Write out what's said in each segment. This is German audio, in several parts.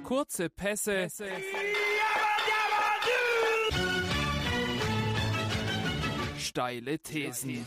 Kurze Pässe. Steile Thesen.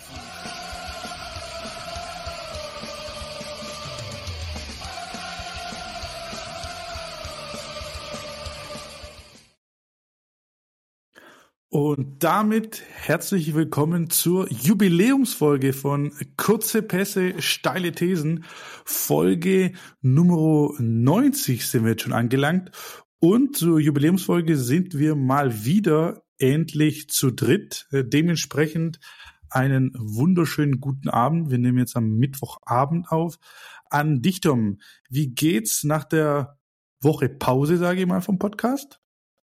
Und damit herzlich willkommen zur Jubiläumsfolge von Kurze Pässe, steile Thesen. Folge Nummer 90 sind wir jetzt schon angelangt. Und zur Jubiläumsfolge sind wir mal wieder endlich zu dritt. Dementsprechend einen wunderschönen guten Abend. Wir nehmen jetzt am Mittwochabend auf. An dich, Tom. Wie geht's nach der Woche Pause, sage ich mal, vom Podcast?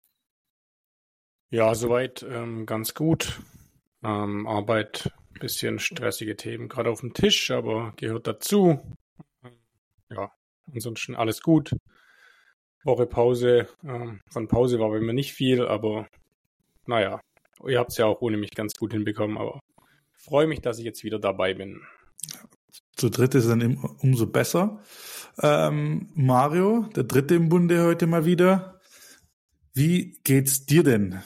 Ja, soweit ganz gut. Arbeit, bisschen stressige Themen gerade auf dem Tisch, aber gehört dazu. Ja, ansonsten alles gut. Woche Pause, von Pause war bei mir nicht viel, aber naja, ihr habt es ja auch ohne mich ganz gut hinbekommen, aber freue mich, dass ich jetzt wieder dabei bin. Zu dritt ist dann umso besser. Mario, der Dritte im Bunde heute mal wieder. Wie geht's dir denn?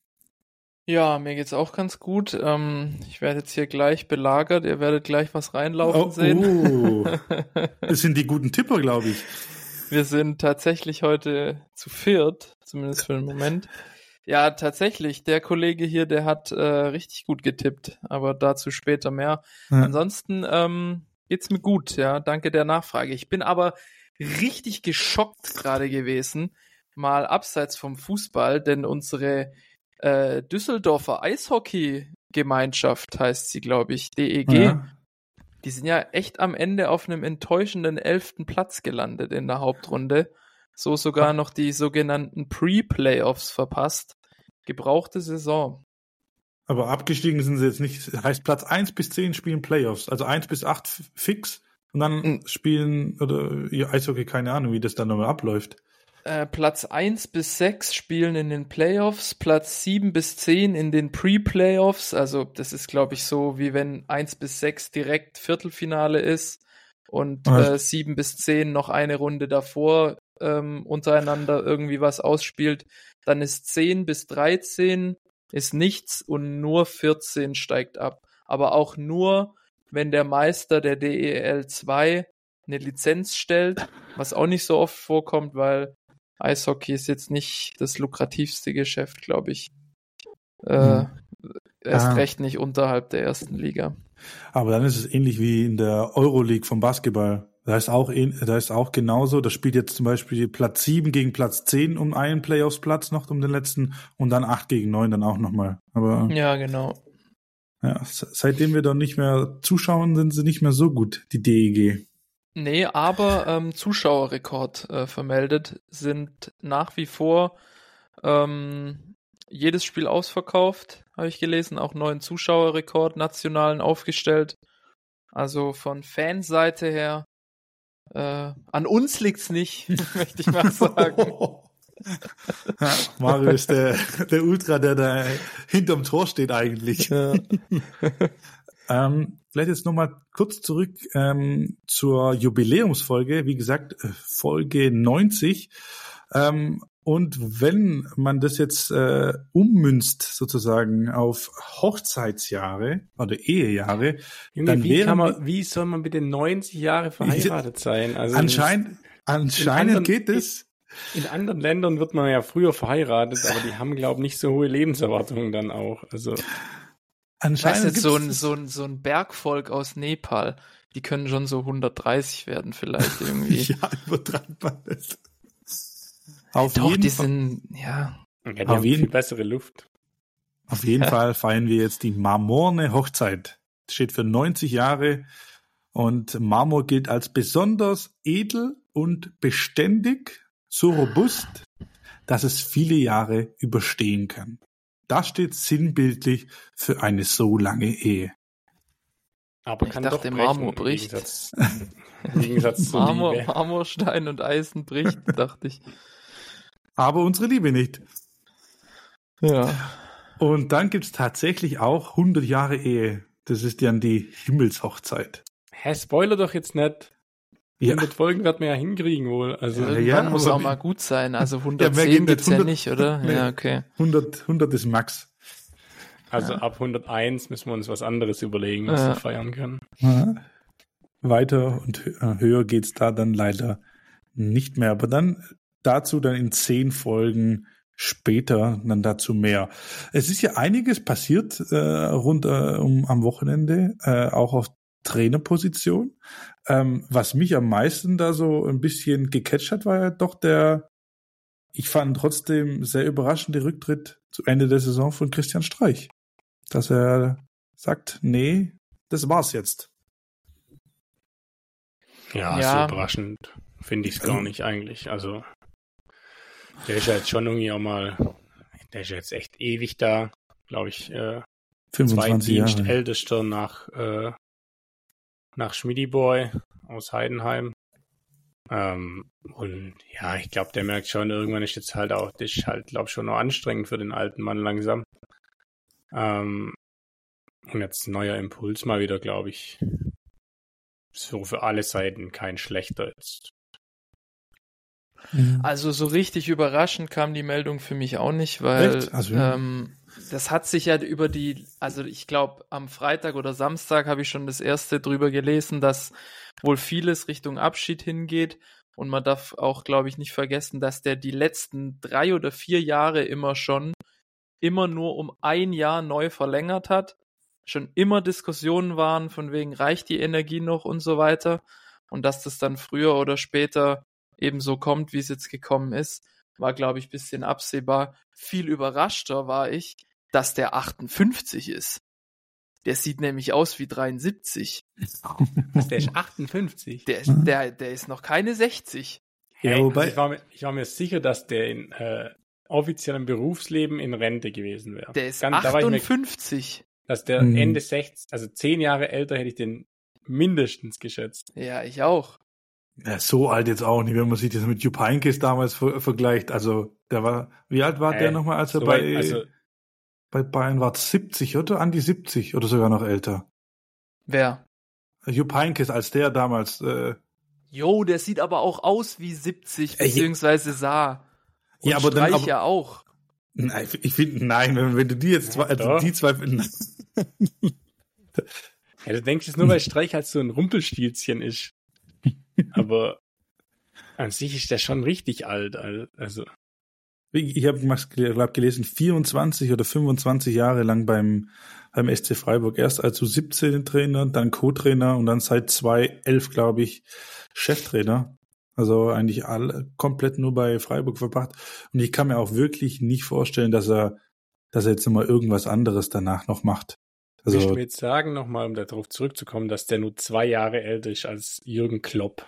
Ja, mir geht's auch ganz gut. Ich werde jetzt hier gleich belagert. Ihr werdet gleich was reinlaufen sehen. Das sind die guten Tipper, glaube ich. Wir sind tatsächlich heute zu viert, zumindest für den Moment. Ja, tatsächlich. Der Kollege hier, der hat richtig gut getippt, aber dazu später mehr. Ja. Ansonsten geht's mir gut, ja. Danke der Nachfrage. Ich bin aber richtig geschockt gerade gewesen, mal abseits vom Fußball, denn unsere Düsseldorfer Eishockey-Gemeinschaft heißt sie, glaube ich, DEG. Ja. Die sind ja echt am Ende auf einem enttäuschenden 11. Platz gelandet in der Hauptrunde. So sogar noch die sogenannten Pre-Playoffs verpasst. Gebrauchte Saison. Aber abgestiegen sind sie jetzt nicht. Heißt Platz 1 bis 10 spielen Playoffs. Also 1 bis 8 fix. Und dann spielen, oder Eishockey, keine Ahnung, wie das dann nochmal abläuft. Platz 1 bis 6 spielen in den Playoffs, Platz 7 bis 10 in den Pre-Playoffs, also das ist, glaube ich, so, wie wenn 1 bis 6 direkt Viertelfinale ist und 7 bis 10 noch eine Runde davor untereinander irgendwie was ausspielt, dann ist 10 bis 13 ist nichts und nur 14 steigt ab, aber auch nur, wenn der Meister der DEL 2 eine Lizenz stellt, was auch nicht so oft vorkommt, weil Eishockey ist jetzt nicht das lukrativste Geschäft, glaube ich. Erst recht nicht unterhalb der ersten Liga. Aber dann ist es ähnlich wie in der Euroleague vom Basketball. Da ist auch genauso. Da spielt jetzt zum Beispiel Platz 7 gegen Platz 10 um einen Playoffs-Platz noch, um den letzten, und dann 8 gegen 9 dann auch nochmal. Aber ja, genau. Ja, seitdem wir dann nicht mehr zuschauen, sind sie nicht mehr so gut, die DEG. Nee, aber Zuschauerrekord vermeldet, sind nach wie vor jedes Spiel ausverkauft, habe ich gelesen, auch neuen Zuschauerrekord nationalen aufgestellt. Also von Fanseite her, an uns liegt's nicht, möchte ich mal sagen. Ja, Mario ist der Ultra, der da hinterm Tor steht eigentlich. Ja. Vielleicht jetzt nochmal kurz zurück zur Jubiläumsfolge, wie gesagt, Folge 90. Und wenn man das jetzt ummünzt sozusagen auf Hochzeitsjahre oder Ehejahre, Junge, dann wie soll man bitte 90 Jahre verheiratet sein? Also anscheinend geht es. In anderen Ländern wird man ja früher verheiratet, aber die haben, glaube ich, nicht so hohe Lebenserwartungen dann auch. Also anscheinend so ein Bergvolk aus Nepal, die können schon so 130 werden vielleicht irgendwie. Ja, übertreibt man das. Die haben viel bessere Luft. Auf jeden Fall feiern wir jetzt die Marmorne Hochzeit. Das steht für 90 Jahre und Marmor gilt als besonders edel und beständig, so robust, dass es viele Jahre überstehen kann. Das steht sinnbildlich für eine so lange Ehe. Aber ich dachte, Marmor bricht. Im Gegensatz zu Liebe. Marmorstein und Eisen bricht, dachte ich. Aber unsere Liebe nicht. Ja. Und dann gibt's tatsächlich auch 100 Jahre Ehe. Das ist dann die Himmelshochzeit. Spoiler doch jetzt nicht. Ja. 100 Folgen wird man ja hinkriegen wohl. Also Irgendwann muss aber auch wie- mal gut sein. Also mehr 110 geht gibt's nicht. ja 100 nicht, oder? Nee. Ja, okay. 100 ist Max. ab 101 müssen wir uns was anderes überlegen, was Ja. wir feiern können. Ja. Weiter und höher geht's da dann leider nicht mehr. Aber dann dazu dann in 10 Folgen später dann dazu mehr. Es ist ja einiges passiert rund am Wochenende, auch auf Trainerposition. Was mich am meisten da so ein bisschen gecatcht hat, war ja doch ich fand trotzdem sehr überraschende Rücktritt zu Ende der Saison von Christian Streich. Dass er sagt, nee, das war's jetzt. Ja, Ja. so überraschend finde ich es gar nicht eigentlich. Also der ist ja jetzt schon irgendwie auch mal, der ist ja jetzt echt ewig da, glaube ich, 25 Jahre. Zweitdienstältester nach Schmidiboy aus Heidenheim. Und ja, ich glaube, der merkt schon, irgendwann ist jetzt halt auch, das ist halt, glaube ich, schon noch anstrengend für den alten Mann langsam. Und jetzt ein neuer Impuls mal wieder, glaube ich. So für alle Seiten kein schlechter jetzt. Also so richtig überraschend kam die Meldung für mich auch nicht, weil Echt? Also, das hat sich ja also ich glaube am Freitag oder Samstag habe ich schon das erste drüber gelesen, dass wohl vieles Richtung Abschied hingeht und man darf auch, glaube ich, nicht vergessen, dass der die letzten 3 oder 4 Jahre immer nur um 1 Jahr neu verlängert hat, schon immer Diskussionen waren von wegen reicht die Energie noch und so weiter und dass das dann früher oder später eben so kommt, wie es jetzt gekommen ist, war, glaube ich, ein bisschen absehbar. Viel überraschter war ich, dass der 58 ist. Der sieht nämlich aus wie 73. Der ist 58. Der ist noch keine 60. Ja, wobei- ich war mir sicher, dass der in offiziellem Berufsleben in Rente gewesen wäre. Der ist Da war ich mir, 58. dass der Ende 60, also 10 Jahre älter hätte ich den mindestens geschätzt. Ja, ich auch. Ja, so alt jetzt auch nicht, wenn man sich das mit Jupp Heynckes damals vergleicht. Also, wie alt war der nochmal, als er so bei weit, Bayern war? 70 oder an die 70 oder sogar noch älter? Wer? Jupp Heynckes, als der damals, Jo, der sieht aber auch aus wie 70, beziehungsweise sah. Und ja, aber dann, Streich ja auch. nein, ich finde, nein, wenn du die jetzt, doch. die zwei, ja, du denkst es nur, weil Streich halt so ein Rumpelstilzchen ist. Aber an sich ist der schon richtig alt. Also ich habe gelesen, 24 oder 25 Jahre lang beim SC Freiburg. Erst als U17-Trainer, dann Co-Trainer und dann seit 2011, glaube ich, Cheftrainer. Also eigentlich komplett nur bei Freiburg verbracht. Und ich kann mir auch wirklich nicht vorstellen, dass er jetzt nochmal irgendwas anderes danach noch macht. Also, willst du mir jetzt sagen, nochmal, um darauf zurückzukommen, dass der nur 2 Jahre älter ist als Jürgen Klopp?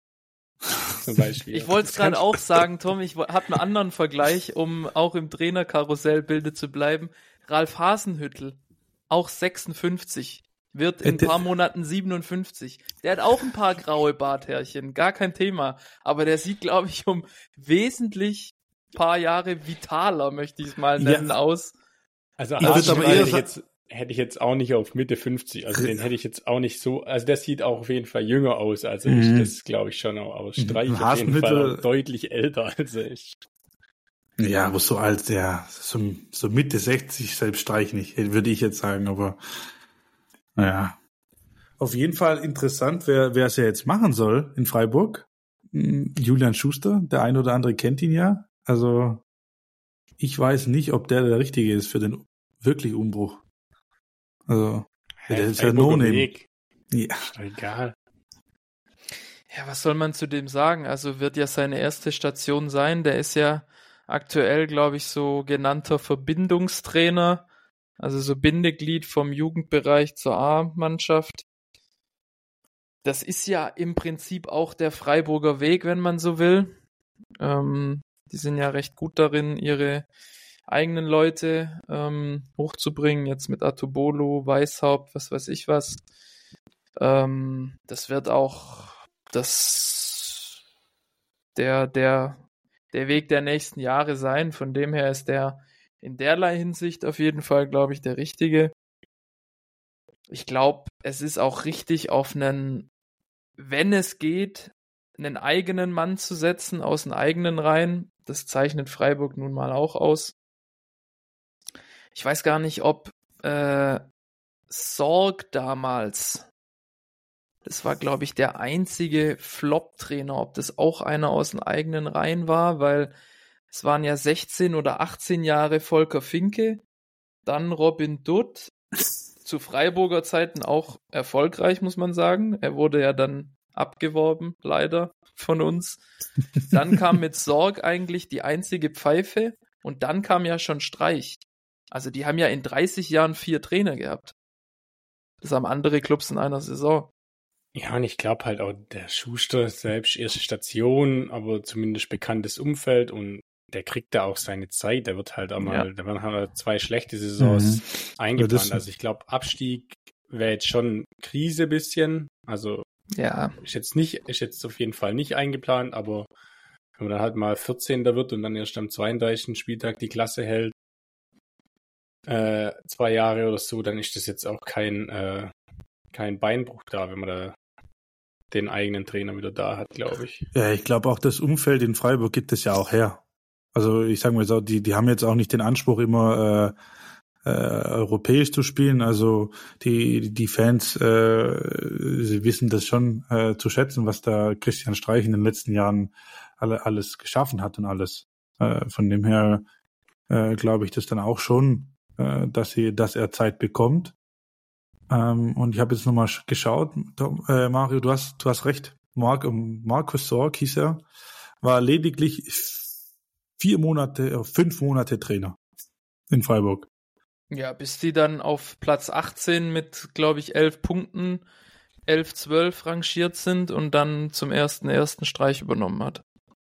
Zum Beispiel. Ich wollte es gerade auch sagen, Tom, ich habe einen anderen Vergleich, um auch im Trainerkarussellbilde zu bleiben. Ralf Hasenhüttl, auch 56, wird in ein paar Monaten 57. Der hat auch ein paar graue Barthärchen, gar kein Thema. Aber der sieht, glaube ich, um wesentlich paar Jahre vitaler, möchte ich es mal nennen, aus. Also ich würde aber eher hätte ich jetzt auch nicht auf Mitte 50, also den hätte ich jetzt auch nicht so, also der sieht auch auf jeden Fall jünger aus, als er ist, das glaube ich schon auch aus. Streich auf jeden Fall auch deutlich älter als er ist. Ja, aber so alt, ja, so Mitte 60 selbst Streich nicht, würde ich jetzt sagen, aber naja. Auf jeden Fall interessant, wer es ja jetzt machen soll in Freiburg. Julian Schuster, der ein oder andere kennt ihn ja, also ich weiß nicht, ob der Richtige ist für den wirklich Umbruch. Also, der ist ja No-Name. Ja. Egal. Ja, was soll man zu dem sagen? Also wird ja seine erste Station sein. Der ist ja aktuell, glaube ich, so genannter Verbindungstrainer. Also so Bindeglied vom Jugendbereich zur A-Mannschaft. Das ist ja im Prinzip auch der Freiburger Weg, wenn man so will. Die sind ja recht gut darin, ihre eigenen Leute hochzubringen, jetzt mit Atubolo, Weishaupt, was weiß ich was. Das wird auch der Weg der nächsten Jahre sein. Von dem her ist der in derlei Hinsicht auf jeden Fall, glaube ich, der richtige. Ich glaube, es ist auch richtig auf einen, wenn es geht, einen eigenen Mann zu setzen aus den eigenen Reihen. Das zeichnet Freiburg nun mal auch aus. Ich weiß gar nicht, ob Sorg damals, das war, glaube ich, der einzige Flop-Trainer, ob das auch einer aus den eigenen Reihen war, weil es waren ja 16 oder 18 Jahre Volker Finke, dann Robin Dutt, zu Freiburger Zeiten auch erfolgreich, muss man sagen. Er wurde ja dann abgeworben, leider, von uns. Dann kam mit Sorg eigentlich die einzige Pfeife und dann kam ja schon Streich. Also die haben ja in 30 Jahren 4 Trainer gehabt. Das haben andere Clubs in einer Saison. Ja, und ich glaube halt auch, der Schuster selbst erste Station, aber zumindest bekanntes Umfeld und der kriegt da auch seine Zeit. Der wird halt auch mal, da werden halt 2 schlechte Saisons eingeplant. Also ich glaube, Abstieg wäre jetzt schon Krise bisschen. Also ja, ist jetzt auf jeden Fall nicht eingeplant, aber wenn man dann halt mal 14. wird und dann erst am 32. Spieltag die Klasse hält, 2 Jahre oder so, dann ist das jetzt auch kein Beinbruch da, wenn man da den eigenen Trainer wieder da hat, glaube ich. Ja, ich glaube auch das Umfeld in Freiburg gibt es ja auch her. Also ich sage mal so, die haben jetzt auch nicht den Anspruch, immer europäisch zu spielen. Also die Fans, sie wissen das schon zu schätzen, was da Christian Streich in den letzten Jahren alles geschaffen hat und alles. Von dem her glaube ich das dann auch schon, dass er Zeit bekommt. Und ich habe jetzt nochmal geschaut, Mario, du hast recht. Markus Sorg hieß er, war lediglich 5 Monate Trainer in Freiburg. Ja, bis die dann auf Platz 18 mit, glaube ich, 11 Punkten, 11-12 rangiert sind und dann zum ersten Streich übernommen hat.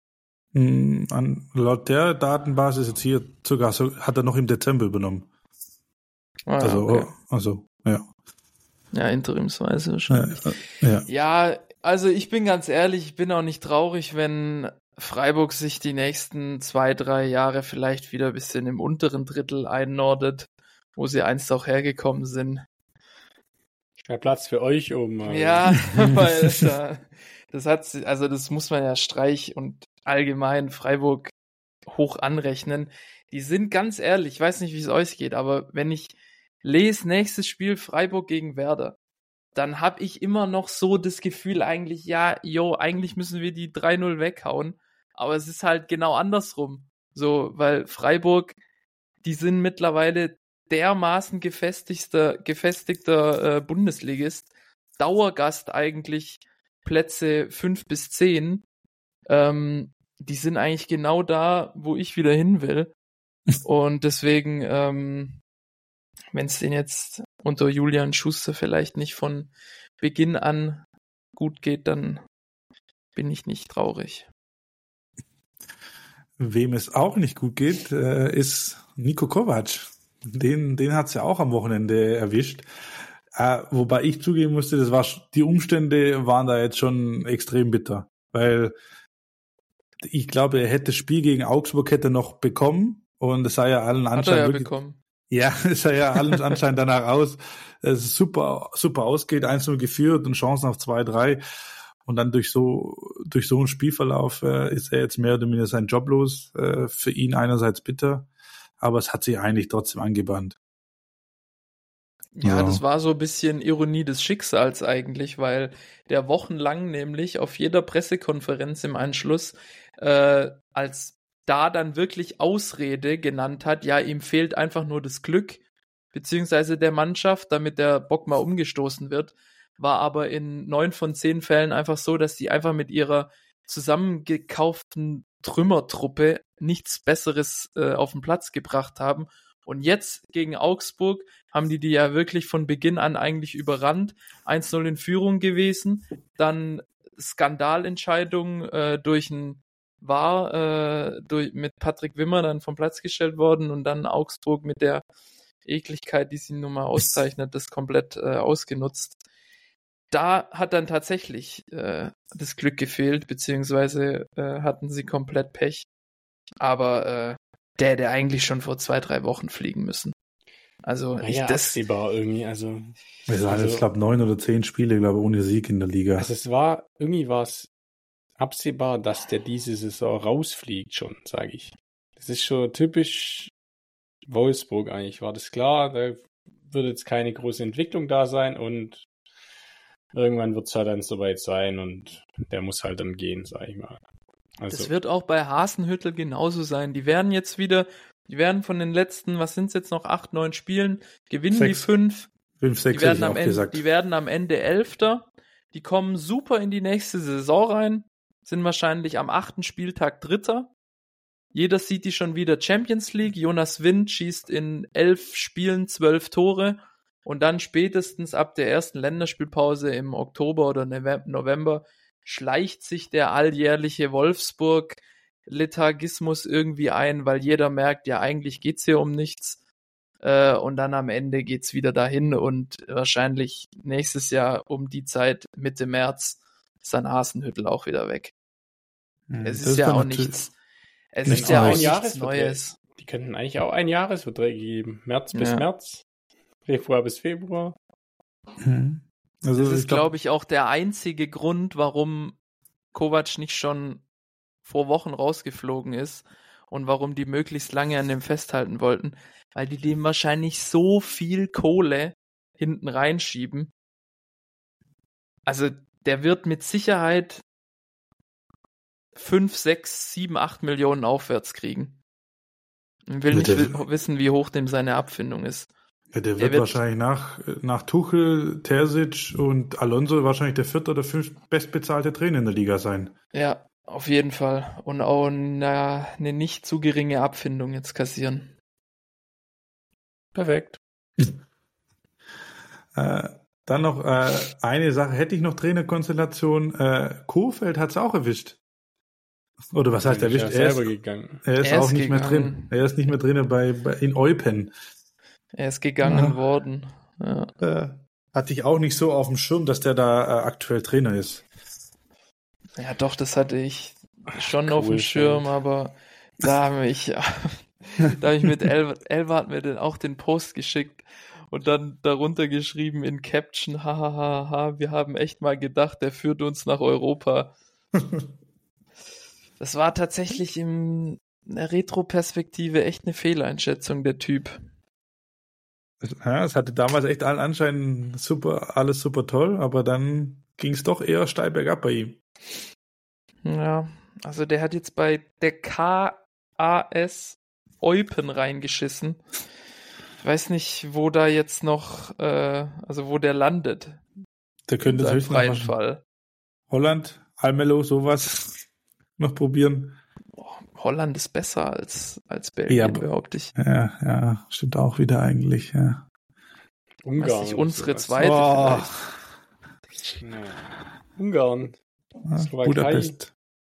Laut der Datenbasis jetzt hier sogar hat er noch im Dezember übernommen. Okay. Ja. Ja, interimsweise wahrscheinlich. Ja. Ja, also ich bin ganz ehrlich, ich bin auch nicht traurig, wenn Freiburg sich die nächsten 2-3 Jahre vielleicht wieder ein bisschen im unteren Drittel einnordet, wo sie einst auch hergekommen sind. Mehr Platz für euch Ja, weil das muss man ja Streich und allgemein Freiburg hoch anrechnen. Die sind ganz ehrlich, ich weiß nicht, wie es euch geht, aber wenn ich lese nächstes Spiel Freiburg gegen Werder, dann habe ich immer noch so das Gefühl eigentlich, eigentlich müssen wir die 3-0 weghauen, aber es ist halt genau andersrum. So, weil Freiburg, die sind mittlerweile dermaßen gefestigter Bundesligist, Dauergast eigentlich Plätze 5 bis 10, die sind eigentlich genau da, wo ich wieder hin will. Und deswegen, wenn es denen jetzt unter Julian Schuster vielleicht nicht von Beginn an gut geht, dann bin ich nicht traurig. Wem es auch nicht gut geht, ist Niko Kovac. Den hat's ja auch am Wochenende erwischt. Wobei ich zugeben musste, die Umstände waren da jetzt schon extrem bitter. Weil ich glaube, er hätte das Spiel gegen Augsburg noch bekommen und es sah ja allen anscheinend wirklich bekommen. Ja, es sah ja allen anscheinend danach aus, dass es super ausgeht, 1-0 geführt und Chancen auf 2-3. Und dann durch so einen Spielverlauf ist er jetzt mehr oder weniger seinen Job los. Für ihn einerseits bitter, aber es hat sich eigentlich trotzdem angebahnt. Ja, das war so ein bisschen Ironie des Schicksals eigentlich, weil der wochenlang nämlich auf jeder Pressekonferenz im Anschluss als da dann wirklich Ausrede genannt hat, ja, ihm fehlt einfach nur das Glück, beziehungsweise der Mannschaft, damit der Bock mal umgestoßen wird, war aber in 9 von 10 Fällen einfach so, dass die einfach mit ihrer zusammengekauften Trümmertruppe nichts Besseres auf den Platz gebracht haben. Und jetzt gegen Augsburg haben die ja wirklich von Beginn an eigentlich überrannt, 1-0 in Führung gewesen, dann Skandalentscheidung durch ein mit Patrick Wimmer dann vom Platz gestellt worden und dann Augsburg mit der Ekligkeit, die sie nun mal auszeichnet, das komplett ausgenutzt. Da hat dann tatsächlich das Glück gefehlt, beziehungsweise hatten sie komplett Pech. Aber der eigentlich schon vor 2-3 Wochen fliegen müssen. Also absehbar irgendwie. Also ich glaube 9 oder 10 Spiele, glaube ich, ohne Sieg in der Liga. Also es war absehbar, dass der diese Saison rausfliegt schon, sage ich. Das ist schon typisch Wolfsburg eigentlich, war das klar. Da wird jetzt keine große Entwicklung da sein und irgendwann wird es halt dann soweit sein und der muss halt dann gehen, sag ich mal. Also, das wird auch bei Hasenhüttl genauso sein. Die werden von den letzten, was sind es jetzt noch, 8, 9 Spielen, gewinnen 6. die 5. 5, 6 Die hätte ich auch gesagt. Die werden am Ende 11. Die kommen super in die nächste Saison rein, sind wahrscheinlich am 8. Spieltag 3. Jeder sieht die schon wieder Champions League. Jonas Wind schießt in 11 Spielen 12 Tore und dann spätestens ab der ersten Länderspielpause im Oktober oder November schleicht sich der alljährliche Wolfsburg-Lethargismus irgendwie ein, weil jeder merkt, ja, eigentlich geht's hier um nichts. Und dann am Ende geht's wieder dahin und wahrscheinlich nächstes Jahr um die Zeit, Mitte März, ist dann Hasenhüttl auch wieder weg. Es ist ja auch nichts. Es ist ja auch nichts Neues. Die könnten eigentlich auch Einjahresverträge geben. März bis März, Februar bis Februar. Also das ist, glaube ich, auch der einzige Grund, warum Kovac nicht schon vor Wochen rausgeflogen ist und warum die möglichst lange an dem festhalten wollten, weil die dem wahrscheinlich so viel Kohle hinten reinschieben. Also der wird mit Sicherheit 5, 6, 7, 8 Millionen aufwärts kriegen. Ich will nicht wissen, wie hoch dem seine Abfindung ist. Ja, der wird wahrscheinlich nach Tuchel, Terzic und Alonso wahrscheinlich der 4. oder 5. bestbezahlte Trainer in der Liga sein. Ja, auf jeden Fall. Und auch eine nicht zu geringe Abfindung jetzt kassieren. Perfekt. Dann noch eine Sache, hätte ich noch Trainerkonstellation. Kohfeldt hat es auch erwischt. Oder was heißt erwischt? Er ist selber gegangen. Er ist auch nicht mehr drin. Er ist nicht mehr drin in Eupen. Er ist gegangen worden. Ja. Hatte ich auch nicht so auf dem Schirm, dass der da aktuell Trainer ist. Ja, doch, das hatte ich schon auf dem Schirm, aber da habe ich mit Elva hat mir auch den Post geschickt und dann darunter geschrieben in Caption, hahaha, wir haben echt mal gedacht, der führt uns nach Europa. Das war tatsächlich in der Retro-Perspektive echt eine Fehleinschätzung, der Typ. Ja, es hatte damals echt allen Anschein alles super toll, aber dann ging es doch eher steil bergab bei ihm. Ja, also der hat jetzt bei der KAS Eupen reingeschissen. Ich weiß nicht, wo da jetzt noch, wo der landet. Der könnte es freien Fall. Holland, Almelo, sowas noch probieren. Holland ist besser als Belgien, behaupte ich. Ja, stimmt auch wieder eigentlich, ja. Ungarn. Nicht unsere zweite vielleicht. Ja. Ungarn. Budapest.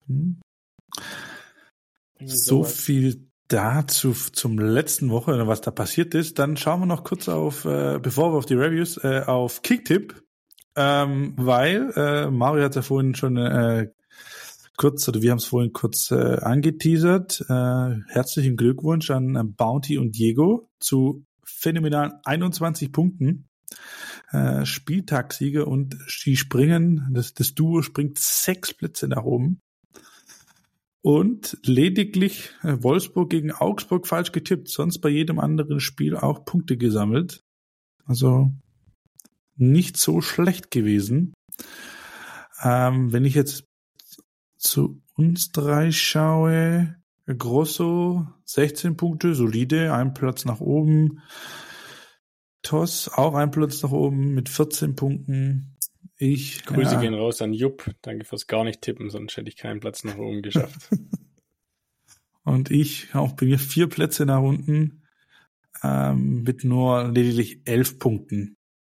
So viel dazu zum letzten Woche, was da passiert ist. Dann schauen wir noch kurz auf, bevor wir auf die Reviews, auf Kicktipp, weil Mario hat es ja vorhin schon wir haben es vorhin kurz angeteasert. Herzlichen Glückwunsch an Bounty und Diego zu phänomenalen 21 Punkten. Spieltagssieger und die das Duo springt 6 Plätze nach oben. Und lediglich Wolfsburg gegen Augsburg falsch getippt, sonst bei jedem anderen Spiel auch Punkte gesammelt. Also nicht so schlecht gewesen. Wenn ich jetzt zu uns 3 schaue, Grosso 16 Punkte, solide, ein Platz nach oben. Toss auch ein Platz nach oben mit 14 Punkten. Grüße gehen raus an Jupp. Danke fürs gar nicht tippen, sonst hätte ich keinen Platz nach oben geschafft. Und ich auch bei mir 4 Plätze nach unten mit nur lediglich 11 Punkten.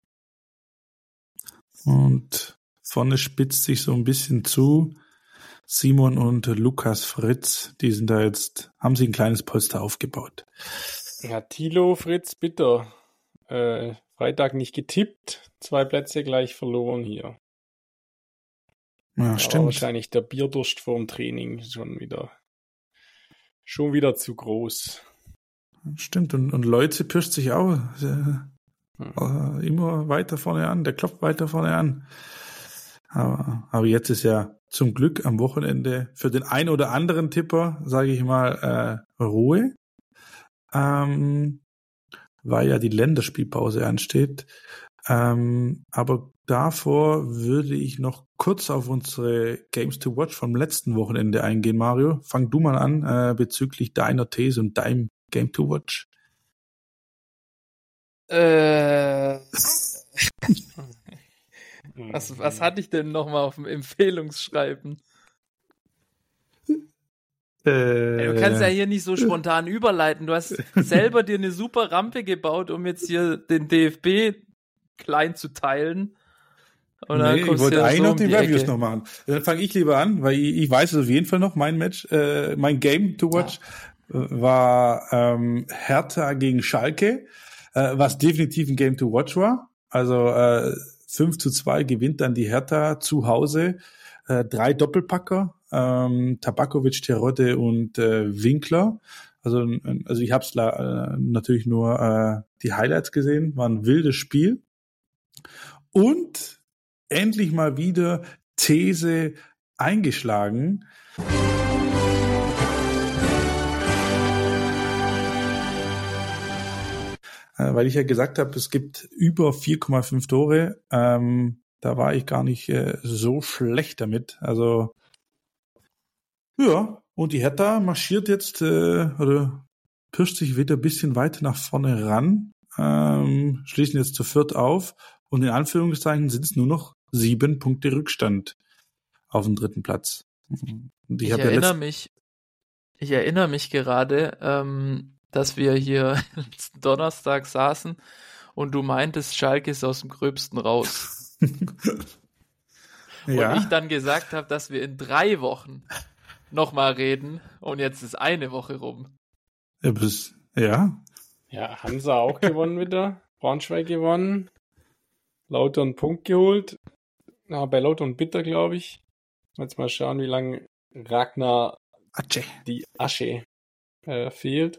Und vorne spitzt sich so ein bisschen zu. Simon und Lukas Fritz, haben sich ein kleines Polster aufgebaut. Ja, Thilo, Fritz, bitter. Freitag nicht getippt, 2 Plätze gleich verloren hier. Ja, stimmt. Wahrscheinlich der Bierdurst vorm Training schon wieder zu groß. Stimmt, und Leutze pirscht sich auch immer weiter vorne an, der klopft weiter vorne an. Aber jetzt ist ja zum Glück am Wochenende für den ein oder anderen Tipper, sage ich mal, Ruhe, weil ja die Länderspielpause ansteht. Aber davor würde ich noch kurz auf unsere Games to Watch vom letzten Wochenende eingehen, Mario. Fang du mal an bezüglich deiner These und deinem Game to Watch. Was hatte ich denn nochmal auf dem Empfehlungsschreiben? Du kannst ja hier nicht so spontan überleiten. Du hast selber dir eine super Rampe gebaut, um jetzt hier den DFB klein zu teilen. Und dann ich wollte eigentlich noch die Reviews Ecke noch machen. Dann fange ich lieber an, weil ich weiß es auf jeden Fall noch, mein Match, mein Game to watch war Hertha gegen Schalke, was definitiv ein Game to watch war. Also 5-2 gewinnt dann die Hertha zu Hause. 3 Doppelpacker, Tabakovic, Terodde und Winkler. Also ich habe es natürlich nur die Highlights gesehen, war ein wildes Spiel. Und endlich mal wieder These eingeschlagen. Weil ich ja gesagt habe, es gibt über 4,5 Tore. Da war ich gar nicht so schlecht damit. Also ja, und die Hertha marschiert jetzt oder pirscht sich wieder ein bisschen weiter nach vorne ran, schließen jetzt zu viert auf und in Anführungszeichen sind es nur noch 7 Punkte Rückstand auf dem 3. Platz. Und ich erinnere mich gerade, dass wir hier letzten Donnerstag saßen und du meintest, Schalke ist aus dem Gröbsten raus. Ja. Und ich dann gesagt habe, dass wir in 3 Wochen nochmal reden und jetzt ist eine Woche rum. Ja. Ja, Hansa auch gewonnen wieder. Braunschweig gewonnen. Lautern Punkt geholt. Bei Lautern bitter, glaube ich. Jetzt mal schauen, wie lange Ragnar die Asche fehlt.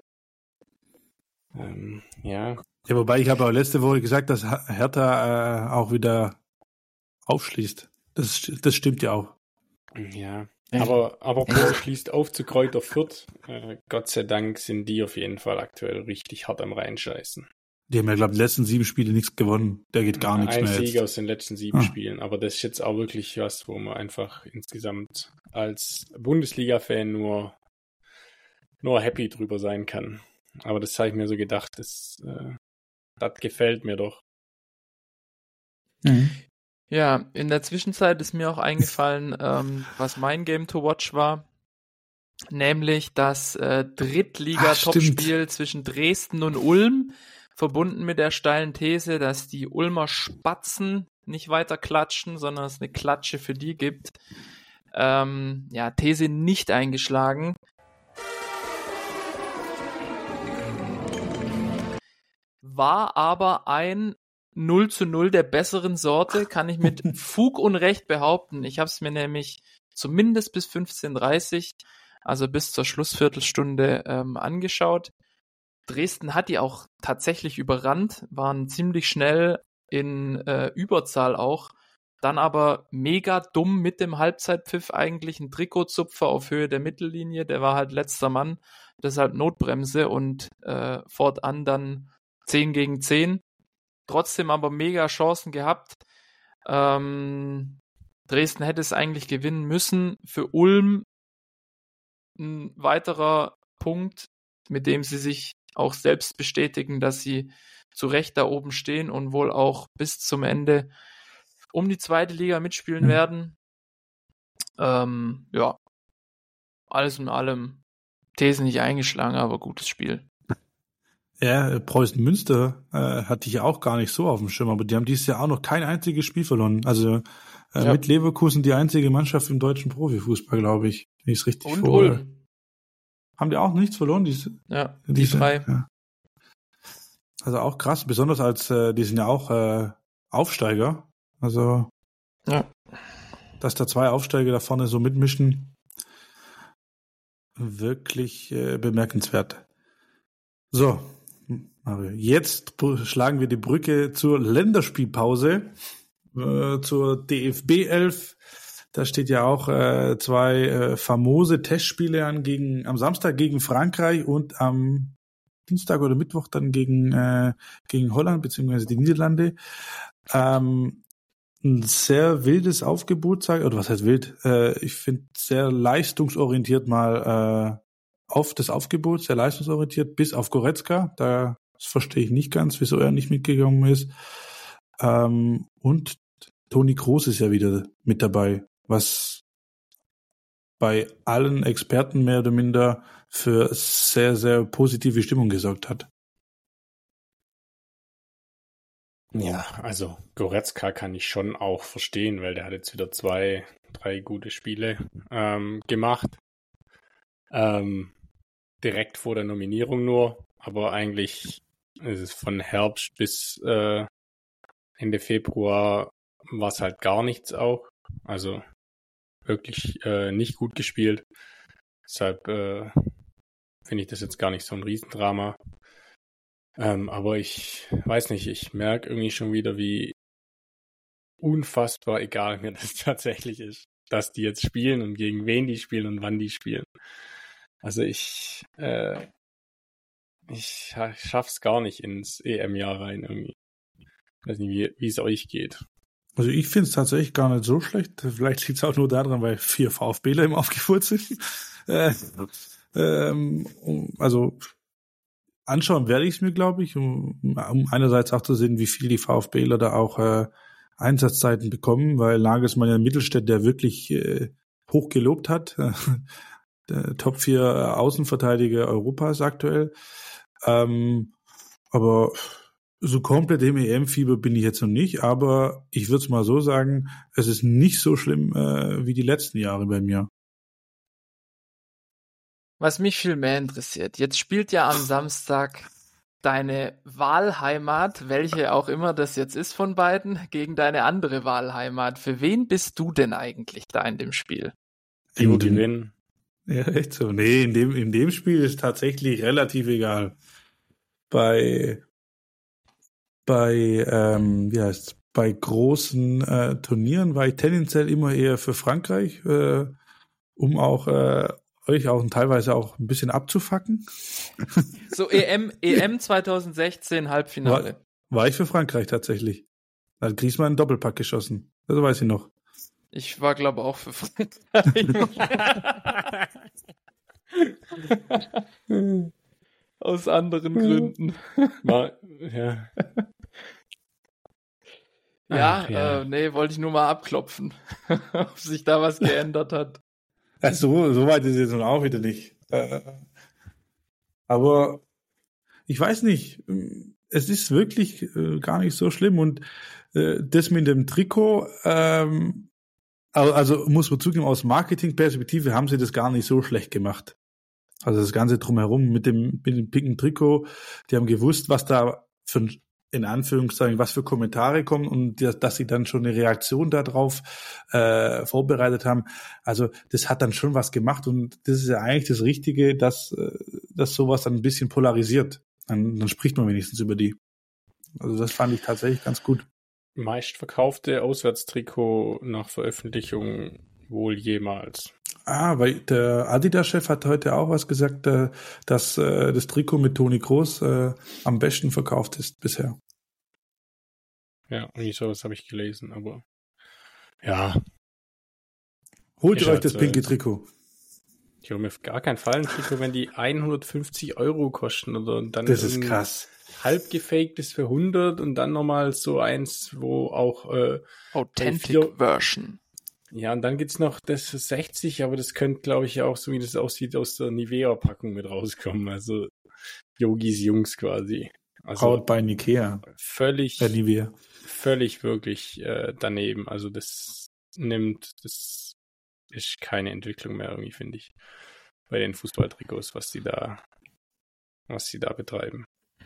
Ja. Ja, wobei ich habe auch letzte Woche gesagt, dass Hertha auch wieder aufschließt. Das stimmt ja auch. Ja. Aber Pro schließt auf zu Kräuter Fürth. Gott sei Dank sind die auf jeden Fall aktuell richtig hart am Reinscheißen. Die haben ja, glaube ich, die letzten 7 Spiele nichts gewonnen. Da geht gar nichts mehr. Ein Sieg aus den letzten 7 Spielen. Aber das ist jetzt auch wirklich was, wo man einfach insgesamt als Bundesliga-Fan nur happy drüber sein kann. Aber das habe ich mir so gedacht, das gefällt mir doch. Mhm. Ja, in der Zwischenzeit ist mir auch eingefallen, was mein Game to Watch war, nämlich das Drittliga-Topspiel zwischen Dresden und Ulm, verbunden mit der steilen These, dass die Ulmer Spatzen nicht weiter klatschen, sondern es eine Klatsche für die gibt. These nicht eingeschlagen. War aber ein 0:0 der besseren Sorte, kann ich mit Fug und Recht behaupten. Ich habe es mir nämlich zumindest bis 15:30, also bis zur Schlussviertelstunde angeschaut. Dresden hat die auch tatsächlich überrannt, waren ziemlich schnell in Überzahl auch, dann aber mega dumm mit dem Halbzeitpfiff eigentlich ein Trikotzupfer auf Höhe der Mittellinie, der war halt letzter Mann, deshalb Notbremse und fortan dann 10 gegen 10. Trotzdem aber mega Chancen gehabt. Dresden hätte es eigentlich gewinnen müssen. Für Ulm ein weiterer Punkt, mit dem sie sich auch selbst bestätigen, dass sie zu Recht da oben stehen und wohl auch bis zum Ende um die 2. Liga mitspielen werden. Alles in allem These nicht eingeschlagen, aber gutes Spiel. Ja, Preußen Münster hatte ich ja auch gar nicht so auf dem Schirm, aber die haben dieses Jahr auch noch kein einziges Spiel verloren. Also mit Leverkusen die einzige Mannschaft im deutschen Profifußball, glaube ich. Wenn ich es richtig und Ulm. Haben die auch nichts verloren? Die 3. Ja. Also auch krass, besonders als die sind ja auch Aufsteiger. Also dass da 2 Aufsteiger da vorne so mitmischen, wirklich bemerkenswert. So, Mario, jetzt schlagen wir die Brücke zur Länderspielpause, zur DFB 11. Da steht ja auch 2 famose Testspiele an am Samstag gegen Frankreich und am Dienstag oder Mittwoch dann gegen Holland beziehungsweise die Niederlande. Ein sehr wildes Aufgebot, oder was heißt wild? Ich finde sehr leistungsorientiert mal auf das Aufgebot, sehr leistungsorientiert, bis auf Goretzka. Das verstehe ich nicht ganz, wieso er nicht mitgegangen ist. Und Toni Kroos ist ja wieder mit dabei, was bei allen Experten mehr oder minder für sehr, sehr positive Stimmung gesorgt hat. Ja, also Goretzka kann ich schon auch verstehen, weil der hat jetzt wieder 2, 3 gute Spiele gemacht. Direkt vor der Nominierung nur, aber eigentlich ist es von Herbst bis Ende Februar war es halt gar nichts auch. Also wirklich nicht gut gespielt. Deshalb finde ich das jetzt gar nicht so ein Riesendrama. Aber ich weiß nicht, ich merke irgendwie schon wieder, wie unfassbar egal mir das tatsächlich ist, dass die jetzt spielen und gegen wen die spielen und wann die spielen. Also ich schaff's gar nicht ins EM-Jahr rein irgendwie. Ich weiß nicht, wie es euch geht. Also ich finde es tatsächlich gar nicht so schlecht. Vielleicht liegt es auch nur daran, weil 4 VfBler im Aufgeführt sind. Also anschauen werde ich es mir, glaube ich, um einerseits auch zu sehen, wie viel die VfBler da auch Einsatzzeiten bekommen, weil Nagelsmann ja Mittelstädt, der wirklich hoch gelobt hat. Der Top 4 Außenverteidiger Europas aktuell. Aber so komplett im EM-Fieber bin ich jetzt noch nicht, aber ich würde es mal so sagen, es ist nicht so schlimm wie die letzten Jahre bei mir. Was mich viel mehr interessiert, jetzt spielt ja am Samstag deine Wahlheimat, welche auch immer das jetzt ist von beiden, gegen deine andere Wahlheimat. Für wen bist du denn eigentlich da in dem Spiel? Die wo gewinnen. Ja, echt so. Nee, in dem Spiel ist tatsächlich relativ egal. Bei großen Turnieren war ich tendenziell immer eher für Frankreich, um auch euch auch teilweise auch ein bisschen abzufacken. So EM 2016 Halbfinale. War ich für Frankreich tatsächlich. Da hat Griezmann einen Doppelpack geschossen. Das weiß ich noch. Ich war, glaube ich, auch für Frankreich. Aus anderen Gründen. Ja. Ja, nee, wollte ich nur mal abklopfen, ob sich da was geändert hat. Also, so weit ist es jetzt nun auch wieder nicht. Aber ich weiß nicht, es ist wirklich gar nicht so schlimm und das mit dem Trikot, also muss man zugeben, aus Marketingperspektive haben sie das gar nicht so schlecht gemacht. Also das Ganze drumherum mit dem pinken Trikot, die haben gewusst, was da für, in Anführungszeichen, was für Kommentare kommen und dass sie dann schon eine Reaktion darauf vorbereitet haben. Also das hat dann schon was gemacht und das ist ja eigentlich das Richtige, dass sowas dann ein bisschen polarisiert. Dann spricht man wenigstens über die. Also das fand ich tatsächlich ganz gut. Meistverkaufte Auswärtstrikot nach Veröffentlichung wohl jemals. Weil der Adidas-Chef hat heute auch was gesagt, dass das Trikot mit Toni Kroos am besten verkauft ist bisher. Ja, irgendwie sowas habe ich gelesen, aber ja. Holt ihr euch das pinke Trikot? Ich habe mir auf gar keinen Fall ein Trikot, wenn die 150 € kosten oder dann das ist krass. Halb gefaktes für 100 und dann nochmal so eins, wo auch Authentic Version. Ja, und dann gibt's noch das für 60, aber das könnte, glaube ich, auch, so wie das aussieht, aus der Nivea-Packung mit rauskommen. Also Yogis Jungs quasi. Also Haut bei Ikea. Völlig wirklich daneben. Also das ist keine Entwicklung mehr irgendwie, finde ich, bei den Fußballtrikots, was sie da betreiben.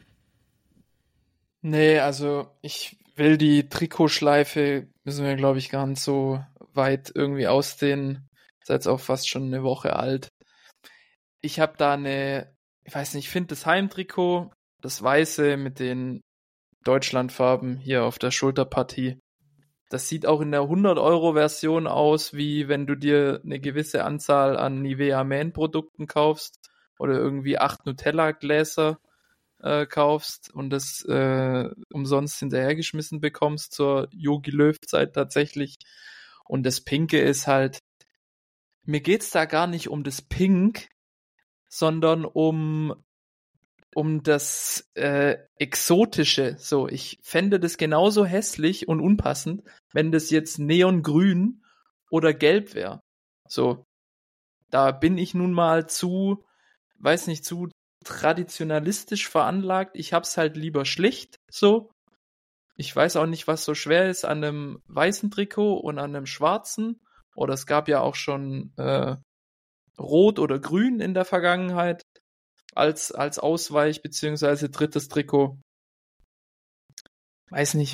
Nee, also ich will die Trikotschleife, müssen wir, glaube ich, gar nicht so weit irgendwie ausdehnen. Ist jetzt auch fast schon eine Woche alt. Ich habe da ich weiß nicht, ich finde das Heimtrikot, das Weiße mit den Deutschlandfarben hier auf der Schulterpartie, das sieht auch in der 100-Euro-Version aus, wie wenn du dir eine gewisse Anzahl an Nivea Man-Produkten kaufst oder irgendwie 8 Nutella-Gläser kaufst und das umsonst hinterhergeschmissen bekommst zur Jogi Löw-Zeit tatsächlich. Und das Pinke ist halt, mir geht's da gar nicht um das Pink, sondern um das Exotische. So, ich fände das genauso hässlich und unpassend, wenn das jetzt neongrün oder gelb wäre. So, da bin ich nun mal zu traditionalistisch veranlagt. Ich hab's halt lieber schlicht, so. Ich weiß auch nicht, was so schwer ist an einem weißen Trikot und an einem schwarzen. Oder es gab ja auch schon Rot oder Grün in der Vergangenheit als Ausweich beziehungsweise drittes Trikot. Weiß nicht,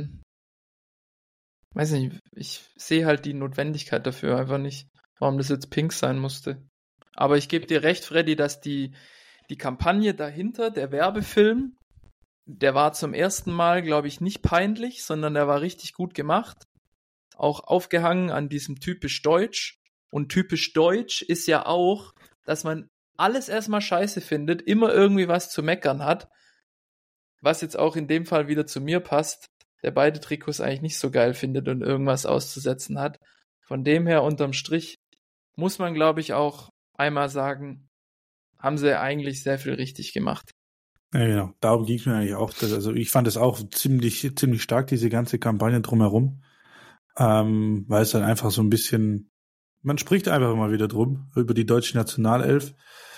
ich sehe halt die Notwendigkeit dafür einfach nicht, warum das jetzt pink sein musste. Aber ich gebe dir recht, Freddy, dass die Kampagne dahinter, der Werbefilm, der war zum ersten Mal, glaube ich, nicht peinlich, sondern der war richtig gut gemacht. Auch aufgehangen an diesem typisch Deutsch. Und typisch Deutsch ist ja auch, dass man alles erstmal scheiße findet, immer irgendwie was zu meckern hat, was jetzt auch in dem Fall wieder zu mir passt, der beide Trikots eigentlich nicht so geil findet und irgendwas auszusetzen hat. Von dem her, unterm Strich, muss man, glaube ich, auch einmal sagen, haben sie eigentlich sehr viel richtig gemacht. Ja, genau. Darum ging es mir eigentlich auch. Also ich fand es auch ziemlich stark, diese ganze Kampagne drumherum, weil es dann einfach so ein bisschen, man spricht einfach immer wieder drum, über die deutsche Nationalelf.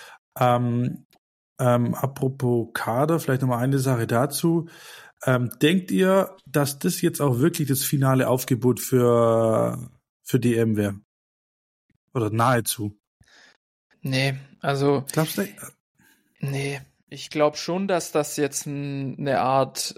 Apropos Kader, vielleicht nochmal eine Sache dazu. Denkt ihr, dass das jetzt auch wirklich das finale Aufgebot für DM wäre? Oder nahezu? Nee, also Glaubst du? nee, ich glaube schon, dass das jetzt eine Art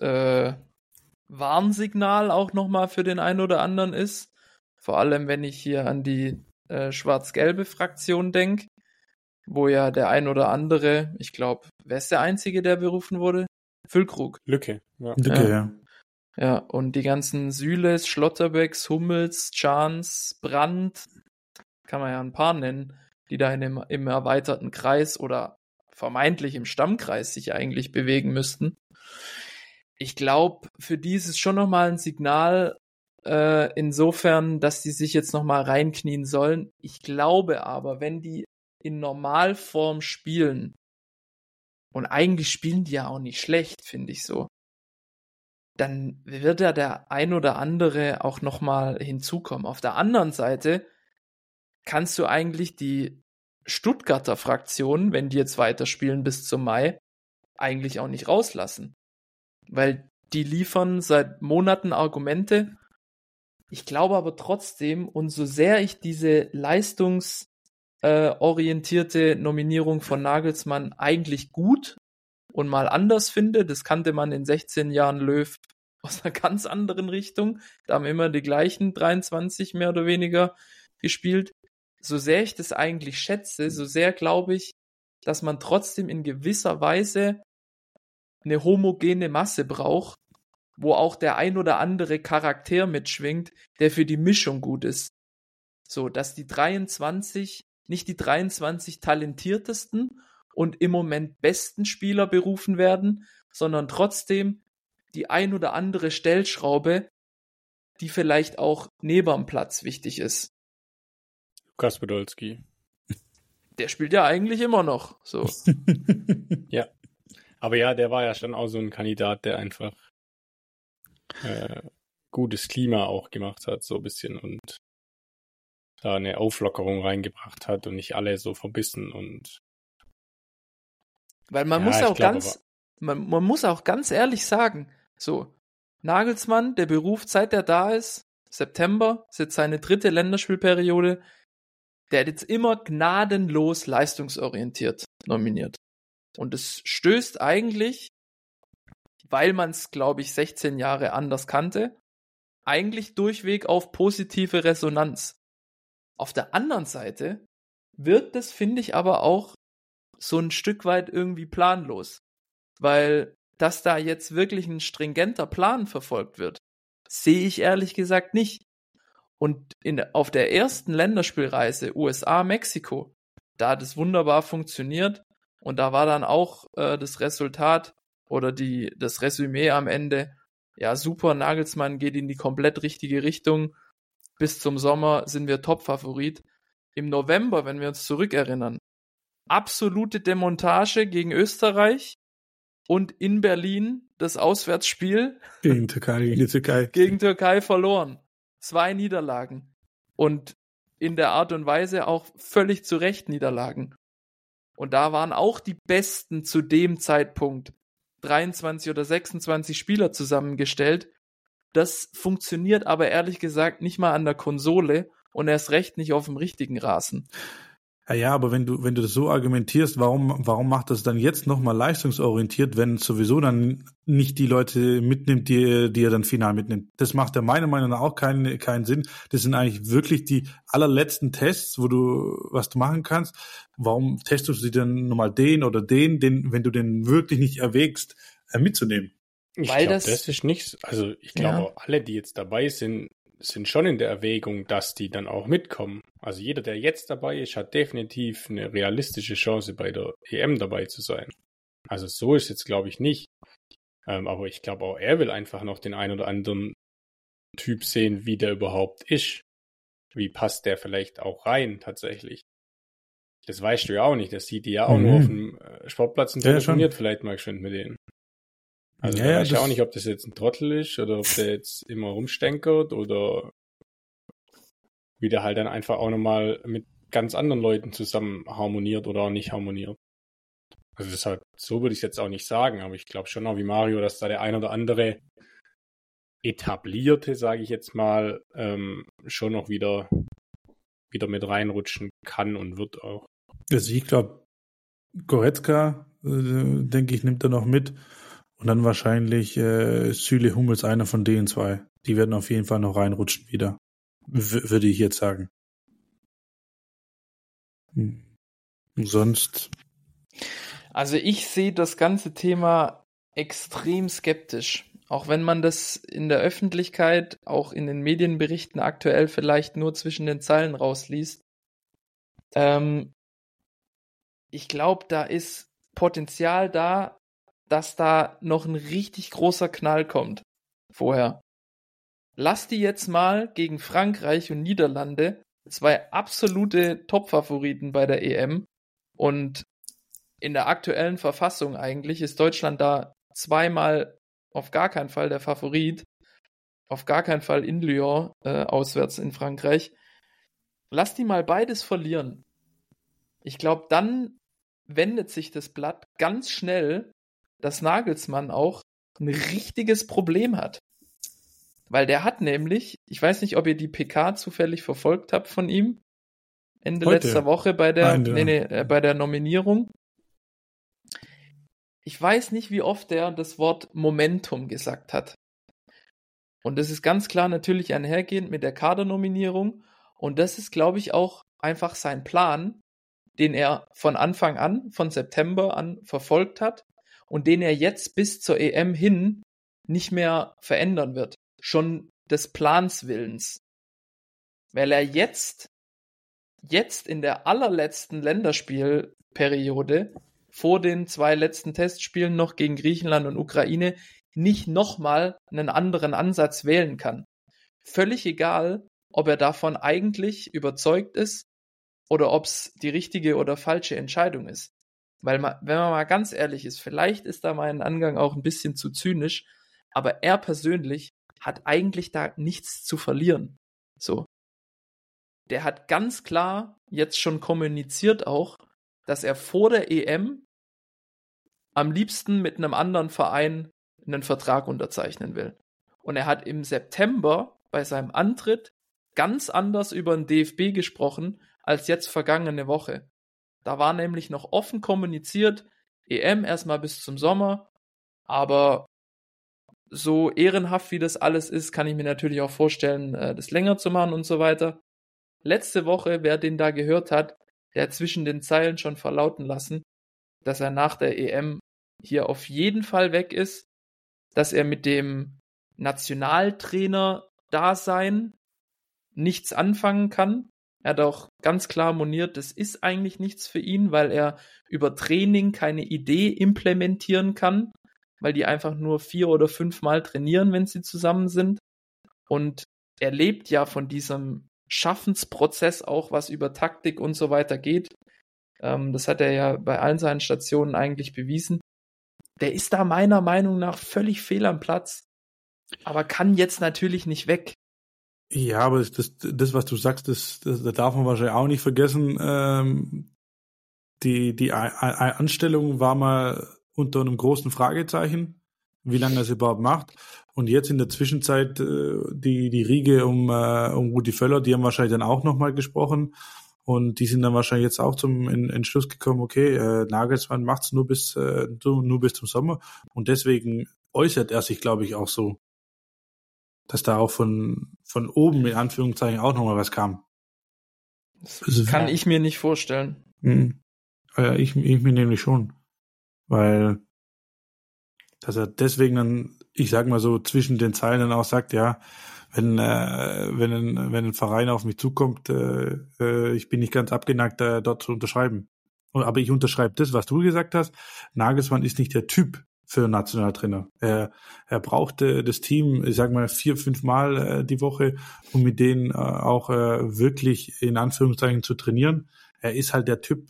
Warnsignal auch nochmal für den einen oder anderen ist. Vor allem, wenn ich hier an die schwarz-gelbe Fraktion denke, wo ja der ein oder andere, ich glaube, wer ist der Einzige, der berufen wurde? Füllkrug. Lücke, ja. Lücke, ja. Ja, und die ganzen Süles, Schlotterbecks, Hummels, Chans, Brandt, kann man ja ein paar nennen, die da im erweiterten Kreis oder vermeintlich im Stammkreis sich eigentlich bewegen müssten. Ich glaube, für die ist es schon nochmal ein Signal, insofern, dass die sich jetzt nochmal reinknien sollen. Ich glaube aber, wenn die in Normalform spielen, und eigentlich spielen die ja auch nicht schlecht, finde ich so, dann wird ja der ein oder andere auch nochmal hinzukommen. Auf der anderen Seite kannst du eigentlich die Stuttgarter Fraktion, wenn die jetzt weiterspielen bis zum Mai, eigentlich auch nicht rauslassen. Weil die liefern seit Monaten Argumente. Ich glaube aber trotzdem, und so sehr ich diese leistungsorientierte Nominierung von Nagelsmann eigentlich gut und mal anders finde, das kannte man in 16 Jahren Löw aus einer ganz anderen Richtung, da haben immer die gleichen 23 mehr oder weniger gespielt. So sehr ich das eigentlich schätze, so sehr glaube ich, dass man trotzdem in gewisser Weise eine homogene Masse braucht, wo auch der ein oder andere Charakter mitschwingt, der für die Mischung gut ist. So, dass die 23, nicht die 23 talentiertesten und im Moment besten Spieler berufen werden, sondern trotzdem die ein oder andere Stellschraube, die vielleicht auch neben dem Platz wichtig ist. Lukas Podolski. Der spielt ja eigentlich immer noch. So. Ja. Aber ja, der war ja schon auch so ein Kandidat, der einfach gutes Klima auch gemacht hat, so ein bisschen, und da eine Auflockerung reingebracht hat und nicht alle so verbissen und weil man muss auch ganz ehrlich sagen, so, Nagelsmann, der Beruf, seit er da ist, September, ist jetzt seine 3. Länderspielperiode, der hat jetzt immer gnadenlos leistungsorientiert nominiert. Und es stößt eigentlich, weil man es, glaube ich, 16 Jahre anders kannte, eigentlich durchweg auf positive Resonanz. Auf der anderen Seite wirkt es, finde ich, aber auch so ein Stück weit irgendwie planlos. Weil, dass da jetzt wirklich ein stringenter Plan verfolgt wird, sehe ich ehrlich gesagt nicht. Und auf der ersten Länderspielreise USA, Mexiko, da hat es wunderbar funktioniert und da war dann auch das Resultat oder das Resümee am Ende, ja super, Nagelsmann geht in die komplett richtige Richtung, bis zum Sommer sind wir Top-Favorit. Im November, wenn wir uns zurückerinnern, absolute Demontage gegen Österreich und in Berlin das Auswärtsspiel Gegen Türkei. Gegen Türkei verloren. 2 Niederlagen. Und in der Art und Weise auch völlig zu Recht Niederlagen. Und da waren auch die Besten zu dem Zeitpunkt 23 oder 26 Spieler zusammengestellt. Das funktioniert aber ehrlich gesagt nicht mal an der Konsole und erst recht nicht auf dem richtigen Rasen. Ja, aber wenn du das so argumentierst, warum macht das dann jetzt nochmal leistungsorientiert, wenn sowieso dann nicht die Leute mitnimmt, die er dann final mitnimmt? Das macht ja meiner Meinung nach auch keinen Sinn. Das sind eigentlich wirklich die allerletzten Tests, was du machen kannst. Warum testest du dann nochmal den oder den, wenn du den wirklich nicht erwägst, mitzunehmen? Ich glaube, das ist nichts. Also ich glaube, auch alle, die jetzt dabei sind schon in der Erwägung, dass die dann auch mitkommen. Also jeder, der jetzt dabei ist, hat definitiv eine realistische Chance, bei der EM dabei zu sein. Also so ist jetzt, glaube ich, nicht. Aber ich glaube auch, er will einfach noch den einen oder anderen Typ sehen, wie der überhaupt ist. Wie passt der vielleicht auch rein, tatsächlich. Das weißt du ja auch nicht. Das sieht die ja auch nur auf dem Sportplatz und telefoniert vielleicht mal schön mit denen. Also da weiß ich auch nicht, ob das jetzt ein Trottel ist oder ob der jetzt immer rumstänkert oder wie der halt dann einfach auch nochmal mit ganz anderen Leuten zusammen harmoniert oder auch nicht harmoniert. Also deshalb, so würde ich es jetzt auch nicht sagen, aber ich glaube schon auch wie Mario, dass da der ein oder andere etablierte, sage ich jetzt mal, schon noch wieder mit reinrutschen kann und wird auch. Also ich glaube, Goretzka, denke ich, nimmt er noch mit. Und dann wahrscheinlich Süle, Hummels, einer von den 2. Die werden auf jeden Fall noch reinrutschen wieder. Würde ich jetzt sagen. Sonst. Also ich sehe das ganze Thema extrem skeptisch. Auch wenn man das in der Öffentlichkeit, auch in den Medienberichten aktuell vielleicht nur zwischen den Zeilen rausliest. Ich glaube, da ist Potenzial da, dass da noch ein richtig großer Knall kommt vorher. Lass die jetzt mal gegen Frankreich und Niederlande, 2 absolute Top-Favoriten bei der EM, und in der aktuellen Verfassung eigentlich ist Deutschland da zweimal auf gar keinen Fall der Favorit, auf gar keinen Fall in Lyon, auswärts in Frankreich. Lass die mal beides verlieren. Ich glaube, dann wendet sich das Blatt ganz schnell, dass Nagelsmann auch ein richtiges Problem hat. Weil der hat nämlich, ich weiß nicht, ob ihr die PK zufällig verfolgt habt von ihm, Ende letzter Woche bei der Nominierung. Ich weiß nicht, wie oft er das Wort Momentum gesagt hat. Und das ist ganz klar natürlich einhergehend mit der Kadernominierung. Und das ist, glaube ich, auch einfach sein Plan, den er von Anfang an, von September an verfolgt hat und den er jetzt bis zur EM hin nicht mehr verändern wird. Schon des Plans willens. Weil er jetzt in der allerletzten Länderspielperiode vor den 2 letzten Testspielen noch gegen Griechenland und Ukraine nicht nochmal einen anderen Ansatz wählen kann. Völlig egal, ob er davon eigentlich überzeugt ist oder ob es die richtige oder falsche Entscheidung ist. Weil wenn man mal ganz ehrlich ist, vielleicht ist da mein Angang auch ein bisschen zu zynisch, aber er persönlich hat eigentlich da nichts zu verlieren. So. Der hat ganz klar jetzt schon kommuniziert auch, dass er vor der EM am liebsten mit einem anderen Verein einen Vertrag unterzeichnen will. Und er hat im September bei seinem Antritt ganz anders über den DFB gesprochen als jetzt vergangene Woche. Da war nämlich noch offen kommuniziert, EM erstmal bis zum Sommer, aber so ehrenhaft wie das alles ist, kann ich mir natürlich auch vorstellen, das länger zu machen und so weiter. Letzte Woche, wer den da gehört hat, der hat zwischen den Zeilen schon verlauten lassen, dass er nach der EM hier auf jeden Fall weg ist, dass er mit dem Nationaltrainer-Dasein nichts anfangen kann. Er hat auch ganz klar moniert, das ist eigentlich nichts für ihn, weil er über Training keine Idee implementieren kann, weil die einfach nur 4 oder 5 Mal trainieren, wenn sie zusammen sind. Und er lebt ja von diesem Schaffensprozess auch, was über Taktik und so weiter geht. Das hat er ja bei allen seinen Stationen eigentlich bewiesen. Der ist da meiner Meinung nach völlig fehl am Platz, aber kann jetzt natürlich nicht weg. Ja, aber das was du sagst, das darf man wahrscheinlich auch nicht vergessen. Die Anstellung war mal unter einem großen Fragezeichen, wie lange er es überhaupt macht. Und jetzt in der Zwischenzeit die Riege um Rudi Völler, die haben wahrscheinlich dann auch nochmal gesprochen. Und die sind dann wahrscheinlich jetzt auch zum Entschluss gekommen, okay, Nagelsmann macht's nur bis zum Sommer. Und deswegen äußert er sich, glaube ich, auch so, dass da auch von oben in Anführungszeichen auch nochmal was kam. Das kann ich mir nicht vorstellen. Ich mir nämlich schon. Weil, dass er deswegen dann, ich sag mal so, zwischen den Zeilen dann auch sagt, ja, wenn ein Verein auf mich zukommt, ich bin nicht ganz abgeneigt, dort zu unterschreiben. Aber ich unterschreibe das, was du gesagt hast. Nagelsmann ist nicht der Typ für Nationaltrainer. Er braucht das Team, ich sag mal, 4-5 Mal die Woche, um mit denen auch wirklich in Anführungszeichen zu trainieren. Er ist halt der Typ,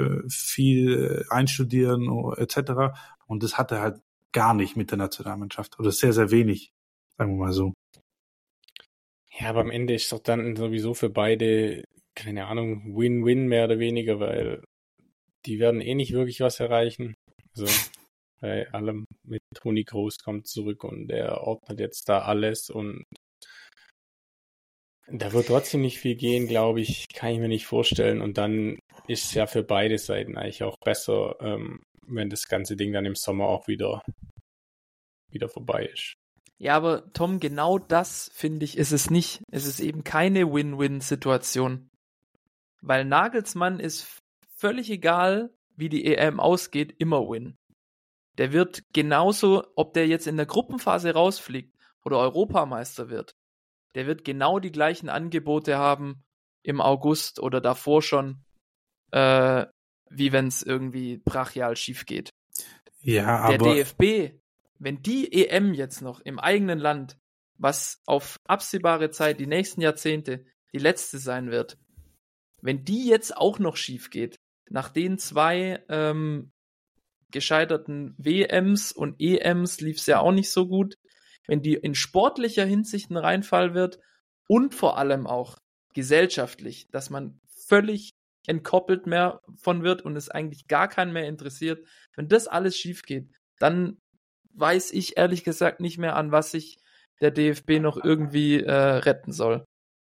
viel einstudieren etc. Und das hat er halt gar nicht mit der Nationalmannschaft. Oder sehr, sehr wenig, sagen wir mal so. Ja, aber am Ende ist doch dann sowieso für beide, keine Ahnung, Win-Win mehr oder weniger, weil die werden eh nicht wirklich was erreichen. Also bei allem mit Toni Kroos kommt zurück und er ordnet jetzt da alles und da wird trotzdem nicht viel gehen, glaube ich, kann ich mir nicht vorstellen. Und dann ist es ja für beide Seiten eigentlich auch besser, wenn das ganze Ding dann im Sommer auch wieder vorbei ist. Ja, aber Tom, genau das, finde ich, ist es nicht. Es ist eben keine Win-Win-Situation. Weil Nagelsmann ist völlig egal, wie die EM ausgeht, immer Win. Der wird genauso, ob der jetzt in der Gruppenphase rausfliegt oder Europameister wird, der wird genau die gleichen Angebote haben im August oder davor schon, wie wenn es irgendwie brachial schief geht. Ja, aber Der DFB, wenn die EM jetzt noch im eigenen Land, was auf absehbare Zeit, die nächsten Jahrzehnte, die letzte sein wird, wenn die jetzt auch noch schief geht, nach den 2 gescheiterten WMs und EMs lief es ja auch nicht so gut, wenn die in sportlicher Hinsicht ein Reinfall wird und vor allem auch gesellschaftlich, dass man völlig entkoppelt mehr von wird und es eigentlich gar keinen mehr interessiert, wenn das alles schief geht, dann weiß ich ehrlich gesagt nicht mehr, an was sich der DFB noch irgendwie retten soll.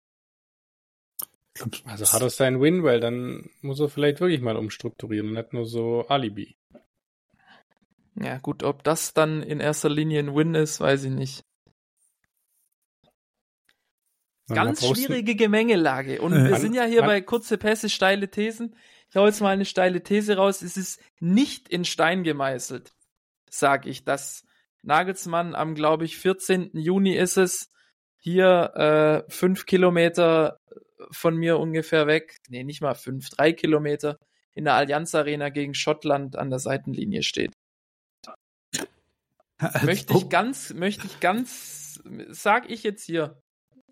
Also hat er seinen Win, weil dann muss er vielleicht wirklich mal umstrukturieren und nicht nur so Alibi. Ja gut, ob das dann in erster Linie ein Win ist, weiß ich nicht. Ganz schwierige Gemengelage. Und wir sind ja hier bei kurze Pässe, steile Thesen. Ich hau jetzt mal eine steile These raus. Es ist nicht in Stein gemeißelt, sag ich, dass Nagelsmann am, glaube ich, 14. Juni ist es, hier 5 Kilometer von mir ungefähr weg, nee, nicht mal 5, 3 Kilometer, in der Allianz Arena gegen Schottland an der Seitenlinie steht. Möchte ich ganz, sag ich jetzt hier.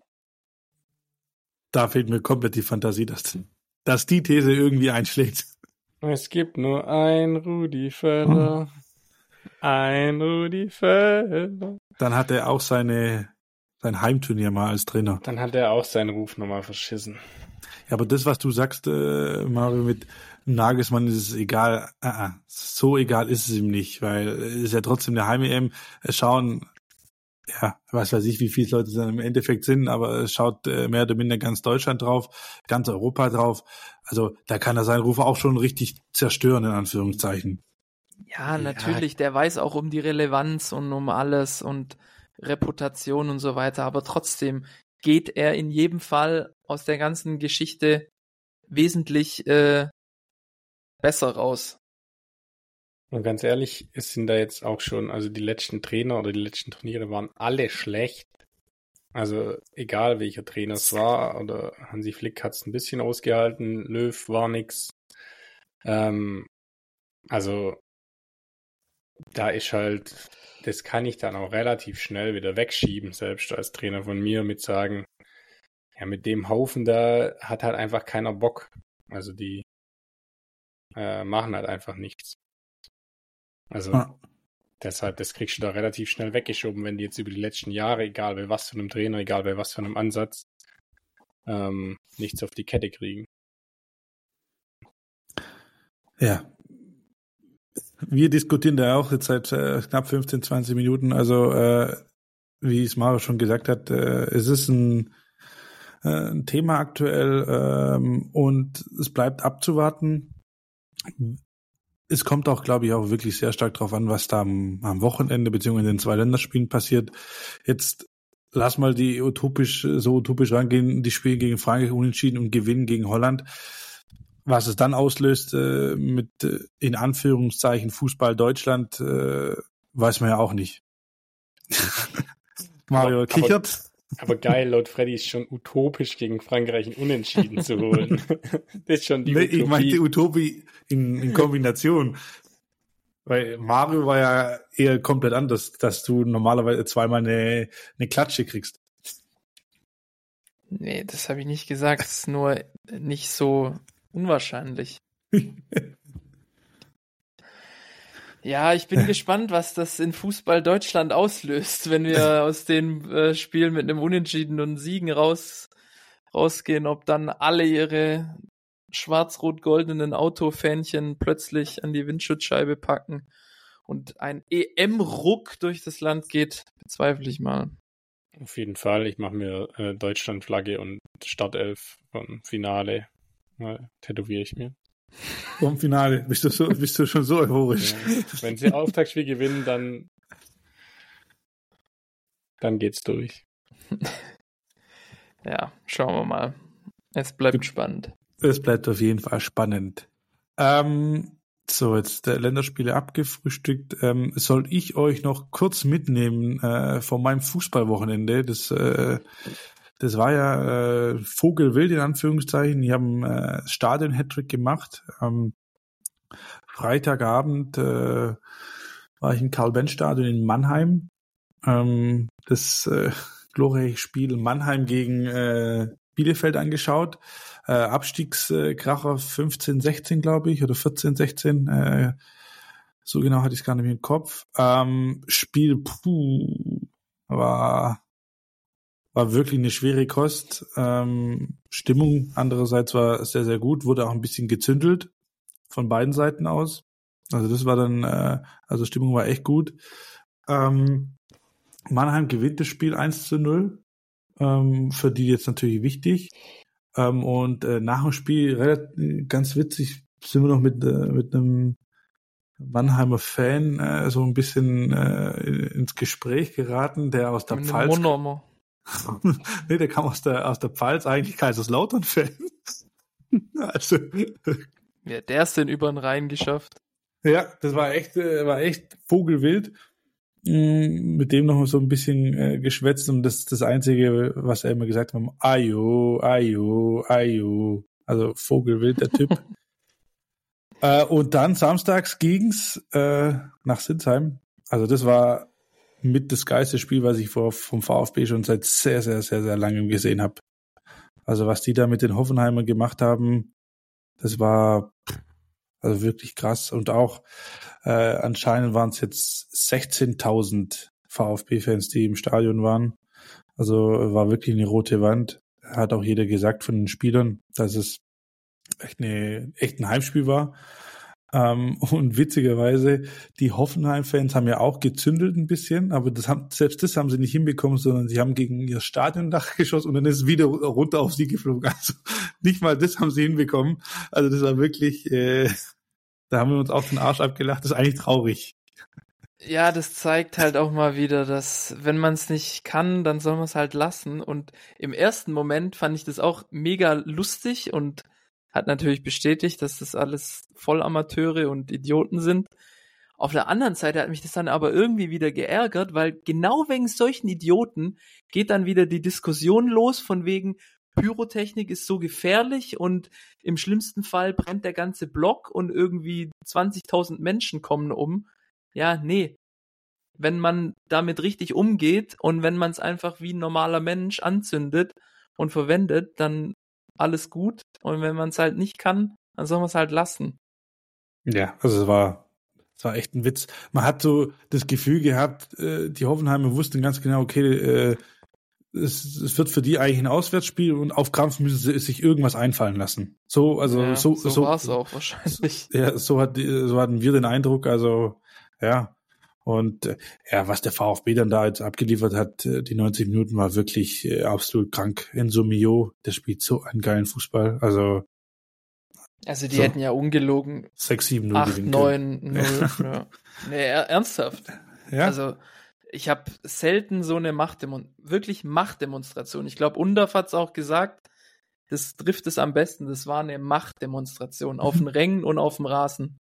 Da fehlt mir komplett die Fantasie, dass die These irgendwie einschlägt. Es gibt nur ein Rudi Völler. Ein Rudi Völler. Dann hat er auch sein Heimturnier mal als Trainer. Dann hat er auch seinen Ruf nochmal verschissen. Ja, aber das, was du sagst, Mario, mit Nagelsmann ist es egal. So egal ist es ihm nicht, weil es ist ja trotzdem eine Heim-EM. Es schauen, ja, was weiß ich, wie viele Leute es dann im Endeffekt sind, aber es schaut mehr oder minder ganz Deutschland drauf, ganz Europa drauf. Also da kann er seinen Ruf auch schon richtig zerstören, in Anführungszeichen. Ja, natürlich, der weiß auch um die Relevanz und um alles und Reputation und so weiter, aber trotzdem geht er in jedem Fall aus der ganzen Geschichte wesentlich besser raus. Und ganz ehrlich, es sind da jetzt auch schon, also die letzten Trainer oder die letzten Turniere waren alle schlecht. Also egal welcher Trainer es war, oder Hansi Flick hat es ein bisschen ausgehalten, Löw war nix. Also da ist halt, das kann ich dann auch relativ schnell wieder wegschieben, selbst als Trainer von mir, mit sagen, ja, mit dem Haufen da hat halt einfach keiner Bock. Also die machen halt einfach nichts. Also deshalb, das kriegst du da relativ schnell weggeschoben, wenn die jetzt über die letzten Jahre, egal bei was für einem Trainer, egal bei was für einem Ansatz, nichts auf die Kette kriegen. Ja. Wir diskutieren da auch jetzt seit knapp 15, 20 Minuten. Also, wie es Mario schon gesagt hat, es ist ein Thema aktuell und es bleibt abzuwarten. Es kommt auch, glaube ich, auch wirklich sehr stark drauf an, was da am Wochenende beziehungsweise in den 2 Länderspielen passiert. Jetzt lass mal die utopisch rangehen, die Spiele gegen Frankreich unentschieden und gewinnen gegen Holland. Was es dann auslöst mit in Anführungszeichen Fußball Deutschland, weiß man ja auch nicht. Mario kichert. Aber geil, laut Freddy ist schon utopisch, gegen Frankreich ein Unentschieden zu holen. Das ist schon die Utopie. Ich meinte Utopie in Kombination. Weil Mario war ja eher komplett anders, dass du normalerweise zweimal eine Klatsche kriegst. Nee, das habe ich nicht gesagt. Es ist nur nicht so unwahrscheinlich. Ja, ich bin gespannt, was das in Fußball Deutschland auslöst, wenn wir aus den Spielen mit einem Unentschieden und Siegen rausgehen, ob dann alle ihre schwarz-rot-goldenen Autofähnchen plötzlich an die Windschutzscheibe packen und ein EM-Ruck durch das Land geht, bezweifle ich mal. Auf jeden Fall, ich mache mir Deutschland-Flagge und Startelf vom Finale, tätowiere ich mir. Vom Finale. Bist du schon so euphorisch? Ja. Wenn sie Auftaktspiel gewinnen, dann geht's durch. Ja, schauen wir mal. Es bleibt spannend. Es bleibt auf jeden Fall spannend. So, jetzt Länderspiele abgefrühstückt. Soll ich euch noch kurz mitnehmen von meinem Fußballwochenende? Das war ja Vogelwild in Anführungszeichen. Die haben Stadion-Hattrick gemacht. Am Freitagabend war ich im Karl-Benz-Stadion in Mannheim. Das glorreiche Spiel Mannheim gegen Bielefeld angeschaut. Abstiegskracher 15-16, glaube ich, oder 14-16. So genau hatte ich es gar nicht mehr im Kopf. Spiel war wirklich eine schwere Kost. Stimmung andererseits war sehr, sehr gut, wurde auch ein bisschen gezündelt von beiden Seiten aus. Also das war dann, also Stimmung war echt gut. Mannheim gewinnt das Spiel 1-0. Für die jetzt natürlich wichtig. Und nach dem Spiel, ganz witzig, sind wir noch mit einem Mannheimer Fan so ein bisschen ins Gespräch geraten, der aus der Pfalz... Nee, der kam aus der Pfalz, eigentlich Kaiserslautern-Fan. Also... Ja, der ist denn über den Rhein geschafft. Ja, das war echt Vogelwild. Mit dem noch so ein bisschen geschwätzt und das Einzige, was er immer gesagt hat, Ajo. Also Vogelwild, der Typ. Und dann samstags ging's nach Sinsheim. Also das war mit das geilste Spiel, was ich vom VfB schon seit sehr, sehr, sehr, sehr langem gesehen habe. Also was die da mit den Hoffenheimern gemacht haben, das war also wirklich krass. Und auch anscheinend waren es jetzt 16.000 VfB-Fans, die im Stadion waren. Also war wirklich eine rote Wand. Hat auch jeder gesagt von den Spielern, dass es echt ein Heimspiel war. Und witzigerweise, die Hoffenheim-Fans haben ja auch gezündelt ein bisschen, aber selbst das haben sie nicht hinbekommen, sondern sie haben gegen ihr Stadiondach geschossen und dann ist es wieder runter auf sie geflogen. Also nicht mal das haben sie hinbekommen. Also das war wirklich... Da haben wir uns auch den Arsch abgelacht. Das ist eigentlich traurig. Ja, das zeigt halt auch mal wieder, dass wenn man es nicht kann, dann soll man es halt lassen. Und im ersten Moment fand ich das auch mega lustig und hat natürlich bestätigt, dass das alles Vollamateure und Idioten sind. Auf der anderen Seite hat mich das dann aber irgendwie wieder geärgert, weil genau wegen solchen Idioten geht dann wieder die Diskussion los von wegen Pyrotechnik ist so gefährlich und im schlimmsten Fall brennt der ganze Block und irgendwie 20.000 Menschen kommen um. Ja, nee. Wenn man damit richtig umgeht und wenn man es einfach wie ein normaler Mensch anzündet und verwendet, dann alles gut. Und wenn man es halt nicht kann, dann soll man es halt lassen. Ja, also es war echt ein Witz. Man hat so das Gefühl gehabt, die Hoffenheimer wussten ganz genau, okay, es wird für die eigentlich ein Auswärtsspiel und auf Krampf müssen sie sich irgendwas einfallen lassen. So war es auch wahrscheinlich. Ja, so hatten wir den Eindruck, also ja. Und was der VfB dann da jetzt abgeliefert hat, die 90 Minuten war wirklich absolut krank. Enzo Mio, der spielt so einen geilen Fußball. Also die hätten ja ungelogen 6-7-0 8-9-0. Ja. Nee, ernsthaft. Ja? Also ich habe selten so eine Machtdemonstration. Ich glaube, Undorf hat es auch gesagt, das trifft es am besten. Das war eine Machtdemonstration auf den Rängen und auf dem Rasen.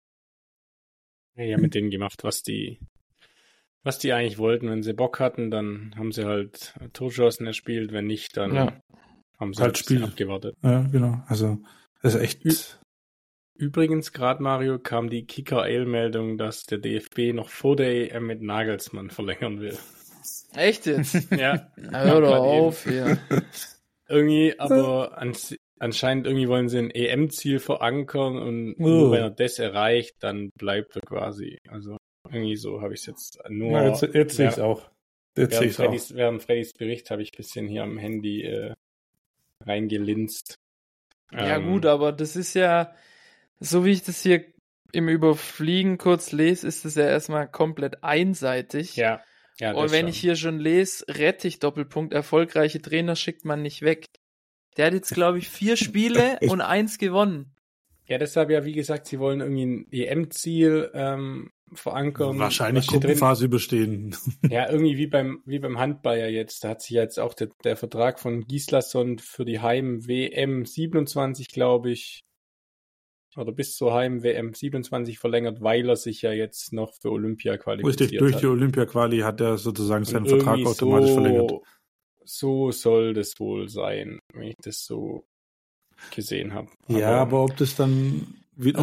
Ja, mit denen gemacht, was die eigentlich wollten. Wenn sie Bock hatten, dann haben sie halt Torchancen erspielt. Wenn nicht, dann haben sie halt Spiel abgewartet. Ja, genau. Also, das ist echt... Übrigens, gerade Mario, kam die Kicker-Ale-Meldung, dass der DFB noch vor der EM mit Nagelsmann verlängern will. Echt jetzt? Ja. Hör doch auf, ja. Irgendwie, aber anscheinend irgendwie wollen sie ein EM-Ziel verankern und nur wenn er das erreicht, dann bleibt er quasi. Also irgendwie so habe ich es jetzt nur... Ja, jetzt sehe ich es auch. Während Freddys Bericht habe ich ein bisschen hier am Handy reingelinst. Ja gut, aber das ist ja... So wie ich das hier im Überfliegen kurz lese, ist es ja erstmal komplett einseitig. Ja. Und wenn ich hier schon lese, Rettich Doppelpunkt, erfolgreiche Trainer schickt man nicht weg. Der hat jetzt, glaube ich, 4 Spiele und 1 gewonnen. Ja, deshalb ja, wie gesagt, sie wollen irgendwie ein EM-Ziel verankern. Wahrscheinlich Gruppenphase überstehen. Ja, irgendwie wie beim Handball ja jetzt. Da hat sich jetzt auch der Vertrag von Gislason für die Heim-WM 27, glaube ich, oder bis zur Heim-WM 27 verlängert, weil er sich ja jetzt noch für Olympia qualifiziert Richtig, durch die Olympia-Quali hat er sozusagen seinen Vertrag automatisch verlängert. So soll das wohl sein, wenn ich das so gesehen habe. Aber ob das dann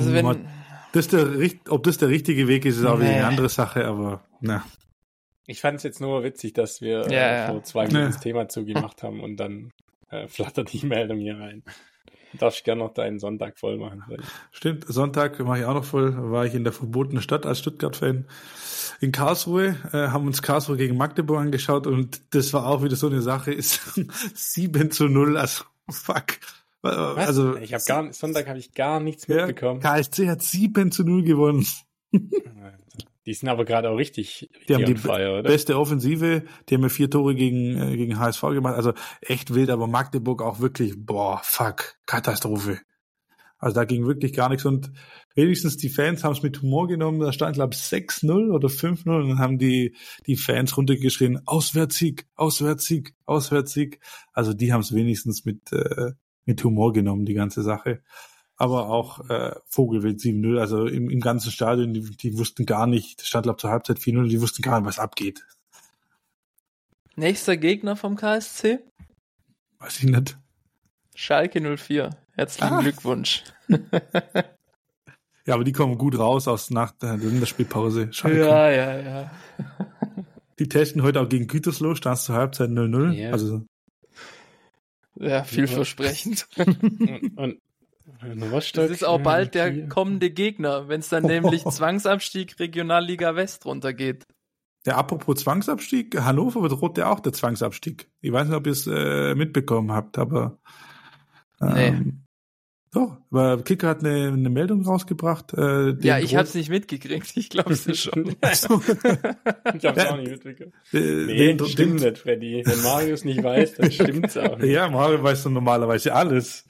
ob das der richtige Weg ist auch wieder eine andere Sache, aber na. Ich fand es jetzt nur witzig, dass wir vor 2 Minuten das Thema zugemacht haben und dann flattert die Meldung hier rein. Du darfst gerne noch deinen Sonntag voll machen. Stimmt, Sonntag mache ich auch noch voll. War ich in der verbotenen Stadt als Stuttgart-Fan. In Karlsruhe, haben uns Karlsruhe gegen Magdeburg angeschaut und das war auch wieder so eine Sache, ist 7-0, also fuck. Was? Also, Sonntag habe ich gar nichts mitbekommen. KSC hat 7-0 gewonnen. Die sind aber gerade auch richtig die haben die Feier, oder? Beste Offensive, die haben ja 4 Tore gegen HSV gemacht, also echt wild, aber Magdeburg auch wirklich, Katastrophe. Also da ging wirklich gar nichts und wenigstens die Fans haben es mit Humor genommen, da stand glaube ich 6-0 oder 5-0 und dann haben die Fans runtergeschrien, Auswärtssieg, Auswärtssieg, Auswärtssieg. Also die haben es wenigstens mit Humor genommen, die ganze Sache. Aber auch Vogelwild 7-0, also im ganzen Stadion, die wussten gar nicht, stand glaube zur Halbzeit 4-0, die wussten gar nicht, was abgeht. Nächster Gegner vom KSC? Weiß ich nicht. Schalke 04. Herzlichen Glückwunsch. Ja, aber die kommen gut raus nach der Länderspielpause. Schalke. Ja. Die testen heute auch gegen Gütersloh, stand zur Halbzeit 0-0. Ja. Also ja, vielversprechend. Und das ist auch bald der kommende Gegner, wenn es dann nämlich Zwangsabstieg Regionalliga West runtergeht. Ja, apropos Zwangsabstieg, Hannover bedroht ja auch der Zwangsabstieg. Ich weiß nicht, ob ihr es mitbekommen habt, aber nee. Doch, aber Kicker hat eine Meldung rausgebracht. Ich hab's nicht mitgekriegt, ich glaube es schon. Ich hab's auch nicht mitbekommen. Stimmt nicht, Freddy. Wenn Marius nicht weiß, dann stimmt's auch nicht. Ja, Mario weiß doch normalerweise alles.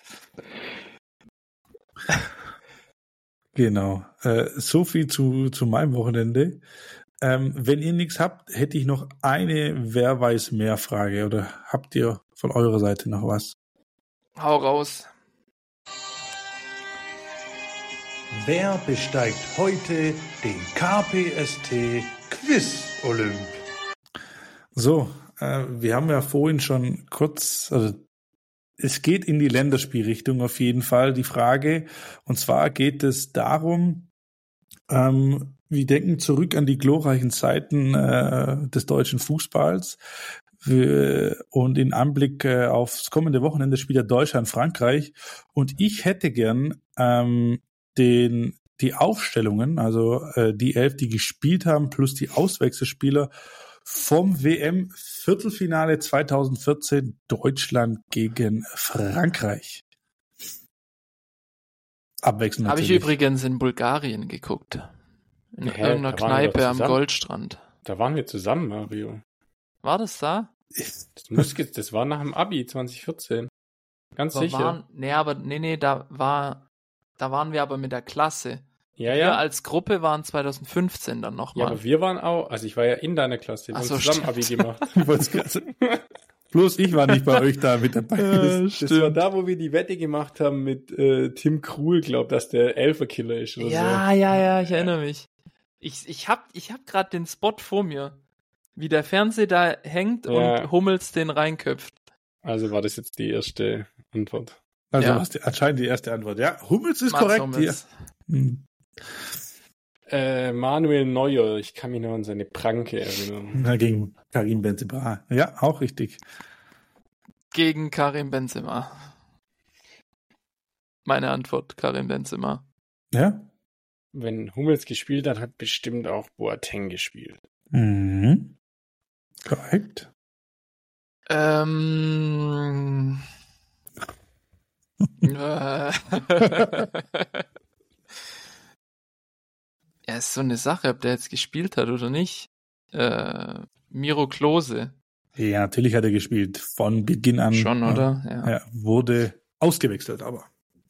Genau. So viel zu meinem Wochenende. Wenn ihr nichts habt, hätte ich noch eine Wer weiß mehr Frage. Oder habt ihr von eurer Seite noch was? Hau raus. Wer besteigt heute den KPST Quiz Olymp? So, wir haben ja vorhin schon kurz, also es geht in die Länderspielrichtung auf jeden Fall, die Frage. Und zwar geht es darum, wir denken zurück an die glorreichen Zeiten des deutschen Fußballs. Und in Anblick aufs kommende Wochenende spielt ja Deutschland-Frankreich. Und ich hätte gern die Aufstellungen, also die 11, die gespielt haben, plus die Auswechselspieler vom WM-Viertelfinale 2014 Deutschland gegen Frankreich. Abwechselnd Habe ich natürlich. übrigens in Bulgarien geguckt. In irgendeiner da waren wir Kneipe doch am zusammen. Goldstrand. Da waren wir zusammen, Mario. War das da? Das war nach dem Abi 2014. Ganz sicher. Da waren wir aber mit der Klasse. Ja, Wir ja. als Gruppe waren 2015 dann Ja, nochmal. aber wir waren auch, also ich war ja in deiner Klasse, wir Ach haben so, zusammen stimmt. Abi gemacht. Ich wollte es gerade sagen. Bloß ich war nicht bei euch da mit dabei. Das war da, wo wir die Wette gemacht haben mit Tim Krul, glaub, dass der Elferkiller ist oder Ja, ich erinnere mich. Ich hab gerade den Spot vor mir, wie der Fernseher da hängt Ja. und Hummels den reinköpft. so. Also war das jetzt die erste Antwort. Also Ja. was anscheinend die erste Antwort. Ja, Hummels ist Mats korrekt Hummels. hier. Manuel Neuer, ich kann mich noch an seine Pranke erinnern. Na, gegen Karim Benzema. Ja, auch richtig. Gegen Karim Benzema. Meine Antwort, Karim Benzema. Ja. Wenn Hummels gespielt hat, hat bestimmt auch Boateng gespielt. Mhm. Korrekt. Ja, ist so eine Sache, ob der jetzt gespielt hat oder nicht. Miro Klose. Ja, natürlich hat er gespielt. Von Beginn an. Schon, oder? Ja, wurde ausgewechselt, aber.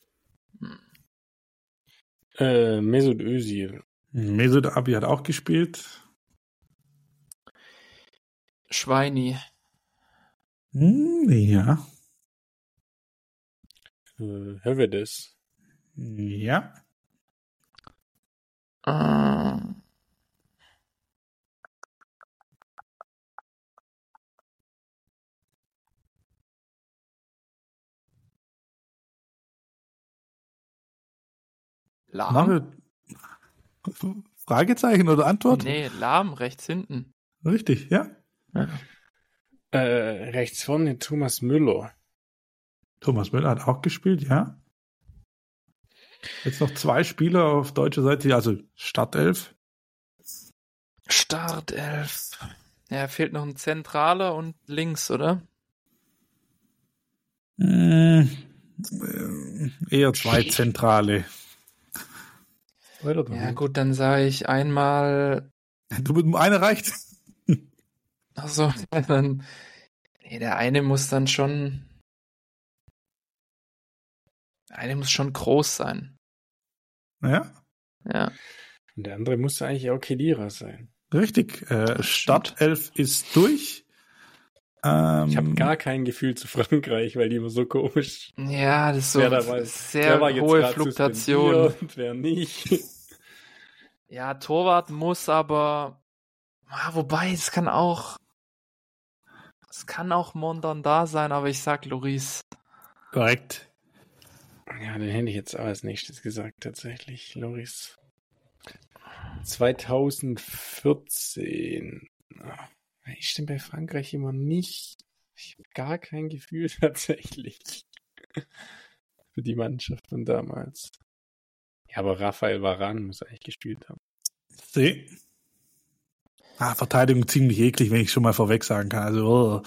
Mesut Özil. Mesut Abi hat auch gespielt. Schweini. Ja. Hövedes. Ja. Lahm? Mario, Fragezeichen oder Antwort? Nee, Lahm, rechts hinten. Richtig, ja. Rechts vorne Thomas Müller. Thomas Müller hat auch gespielt, ja. Jetzt noch 2 Spieler auf deutscher Seite, also Startelf. Startelf. Ja, fehlt noch ein Zentraler und links, oder? Eher 2 Zentrale. Ja, gut, dann sage ich einmal. Du mit einer reicht. Achso, dann. Nee, der eine muss dann schon. Der eine muss schon groß sein. Ja, Ja. Und der andere muss eigentlich auch Khedira sein. richtig. Startelf ist durch. Ich habe gar kein Gefühl zu Frankreich, weil die immer so komisch. Ja, das ist so Wer da war, sehr wer war jetzt hohe grad Fluktuation. suspendiert, wer nicht. Ja, Torwart muss aber. Wobei, es kann auch Mondon sein, aber ich sag Loris. Korrekt. Ja, den hätte ich jetzt auch als nächstes gesagt, tatsächlich. Loris. 2014. Ich stimme bei Frankreich immer nicht. Ich habe gar kein Gefühl tatsächlich für die Mannschaft von damals. Ja, aber Raphael Varane muss eigentlich gespielt haben. See. Verteidigung ziemlich eklig, wenn ich schon mal vorweg sagen kann. Also,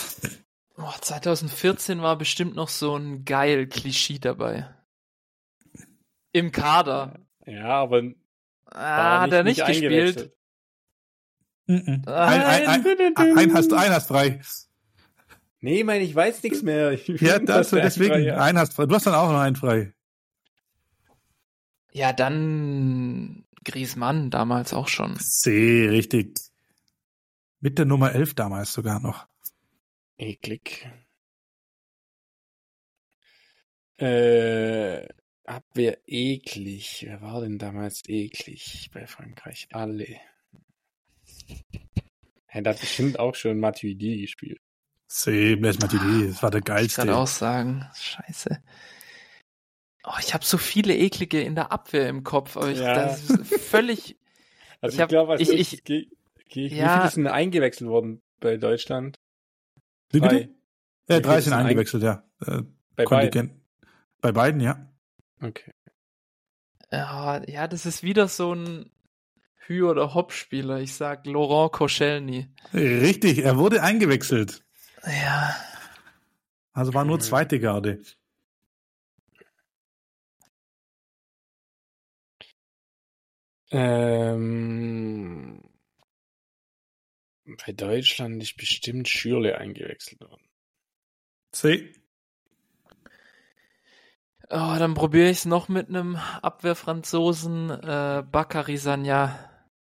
2014 war bestimmt noch so ein geil Klischee dabei. Im Kader. Ja, aber Hat er nicht gespielt? Ein hast frei. Nee, ich weiß nichts mehr. Ja, deswegen, einen hast frei. Du hast dann auch noch einen frei. Ja, dann Griezmann damals auch schon. Richtig. Mit der Nummer 11 damals sogar noch. Eklig. Abwehr eklig. Wer war denn damals eklig bei Frankreich? Alle. Er hat bestimmt auch schon Matuidi gespielt. Blaise Matuidi, das war der Ich kann geilste. auch sagen, scheiße. Oh, ich habe so viele eklige in der Abwehr im Kopf, aber das ist völlig... Also Ich hab- glaube, ich- wie Ja. viele sind eingewechselt worden bei Deutschland? Wie bitte? Drei. Ja, Wie 3 viele sind sind eingewechselt, ja. Bei beiden. Kontingent. Bei beiden, ja. Okay. Ja, das ist wieder so ein Hü- oder Hopp-Spieler. Ich sag Laurent Koscielny. Richtig, er wurde eingewechselt. Ja. Also war nur zweite Garde. Bei Deutschland ist bestimmt Schürrle eingewechselt worden. C. Oh, dann probiere ich es noch mit einem Abwehrfranzosen, Bakary Sagna.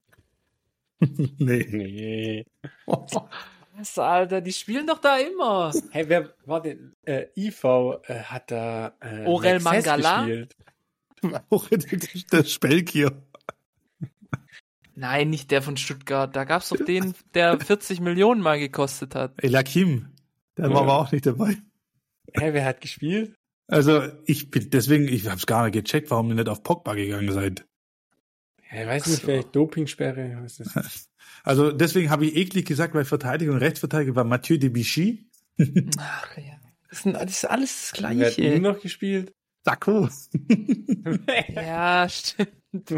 Nee. Nee. Was, Alter, die spielen doch da immer. Hey, wer war denn? IV hat da Aurel Mexes Mangala? gespielt. Auch der Spelk hier. Nein, nicht der von Stuttgart. Da gab's doch den, der 40 Millionen mal gekostet hat. Elakim. Der war Ja. aber auch nicht dabei. Hey, wer hat gespielt? Also ich habe es gar nicht gecheckt, warum ihr nicht auf Pogba gegangen seid. Ich weiß nicht, so. vielleicht Dopingsperre. Was ist das? Also deswegen habe ich eklig gesagt, weil Verteidiger und Rechtsverteidiger war Mathieu Debuchy. Ach ja. Das ist alles das Wer hat nur Gleiche. noch gespielt? Sacco. Ja, stimmt.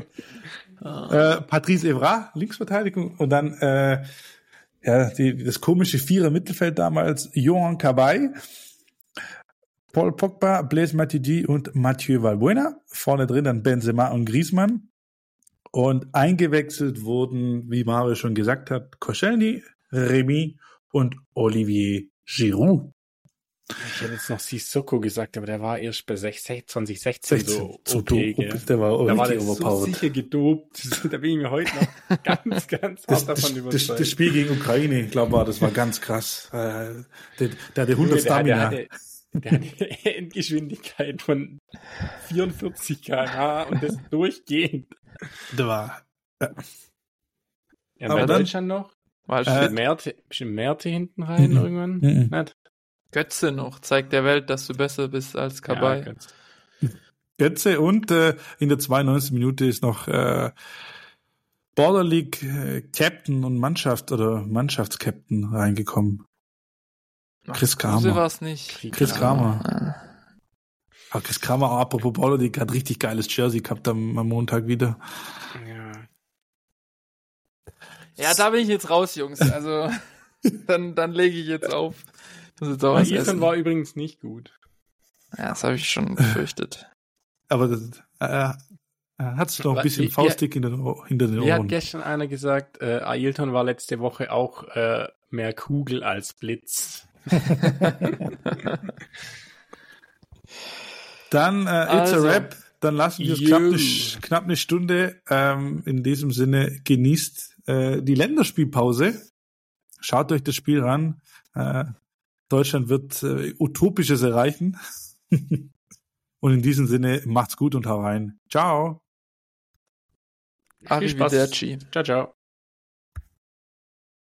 Patrice Evra, Linksverteidigung. Und dann das komische Vierer-Mittelfeld damals, Johan Cabaye, Paul Pogba, Blaise Matuidi und Mathieu Valbuena. Vorne drin dann Benzema und Griezmann. Und eingewechselt wurden, wie Mario schon gesagt hat, Koscielny, Remy und Olivier Giroud. Ich hätte jetzt noch Sissoko gesagt, aber der war erst bei 2016 so So OP, doof. gell? Der war Da war richtig der so overpowered. sicher gedopt. Da bin ich mir heute noch ganz hart davon überzeugt. Das Spiel gegen Ukraine, ich glaube, das war ganz krass. Der hatte 100 Stamina. Der hatte Endgeschwindigkeit von 44 km/h und das durchgehend. Der war, Ja, Aber bei dann- Deutschland noch? War Bestimmt Merte hinten rein Mhm. irgendwann? Mhm. Nicht? Götze noch. Zeigt der Welt, dass du besser bist als Kabay. Ja, ganz- Götze und in der 92. Minute ist noch Border League Captain und Mannschaftskapitän reingekommen. Chris Kramer. Kruse war's nicht. Chris Kramer. Aber Chris Kramer, apropos Border League, hat richtig geiles Jersey gehabt am Montag wieder. ja. Ja, da bin ich jetzt raus, Jungs. Also, dann lege ich jetzt auf. Ich muss jetzt auch was Ethan essen. war übrigens nicht gut. Ja, das habe ich schon befürchtet. Aber hat's noch ein bisschen Ja. faustdick hinter den Mir hat Ohren. gestern einer gesagt, Ailton war letzte Woche auch mehr Kugel als Blitz. Dann It's Also. a Rap. Dann lassen wir es knapp eine Stunde. In diesem Sinne genießt die Länderspielpause. Schaut euch das Spiel ran. Deutschland wird Utopisches erreichen. Und in diesem Sinne macht's gut und hau rein. Ciao. Viel Spaß. Arrivederci. Ciao, ciao.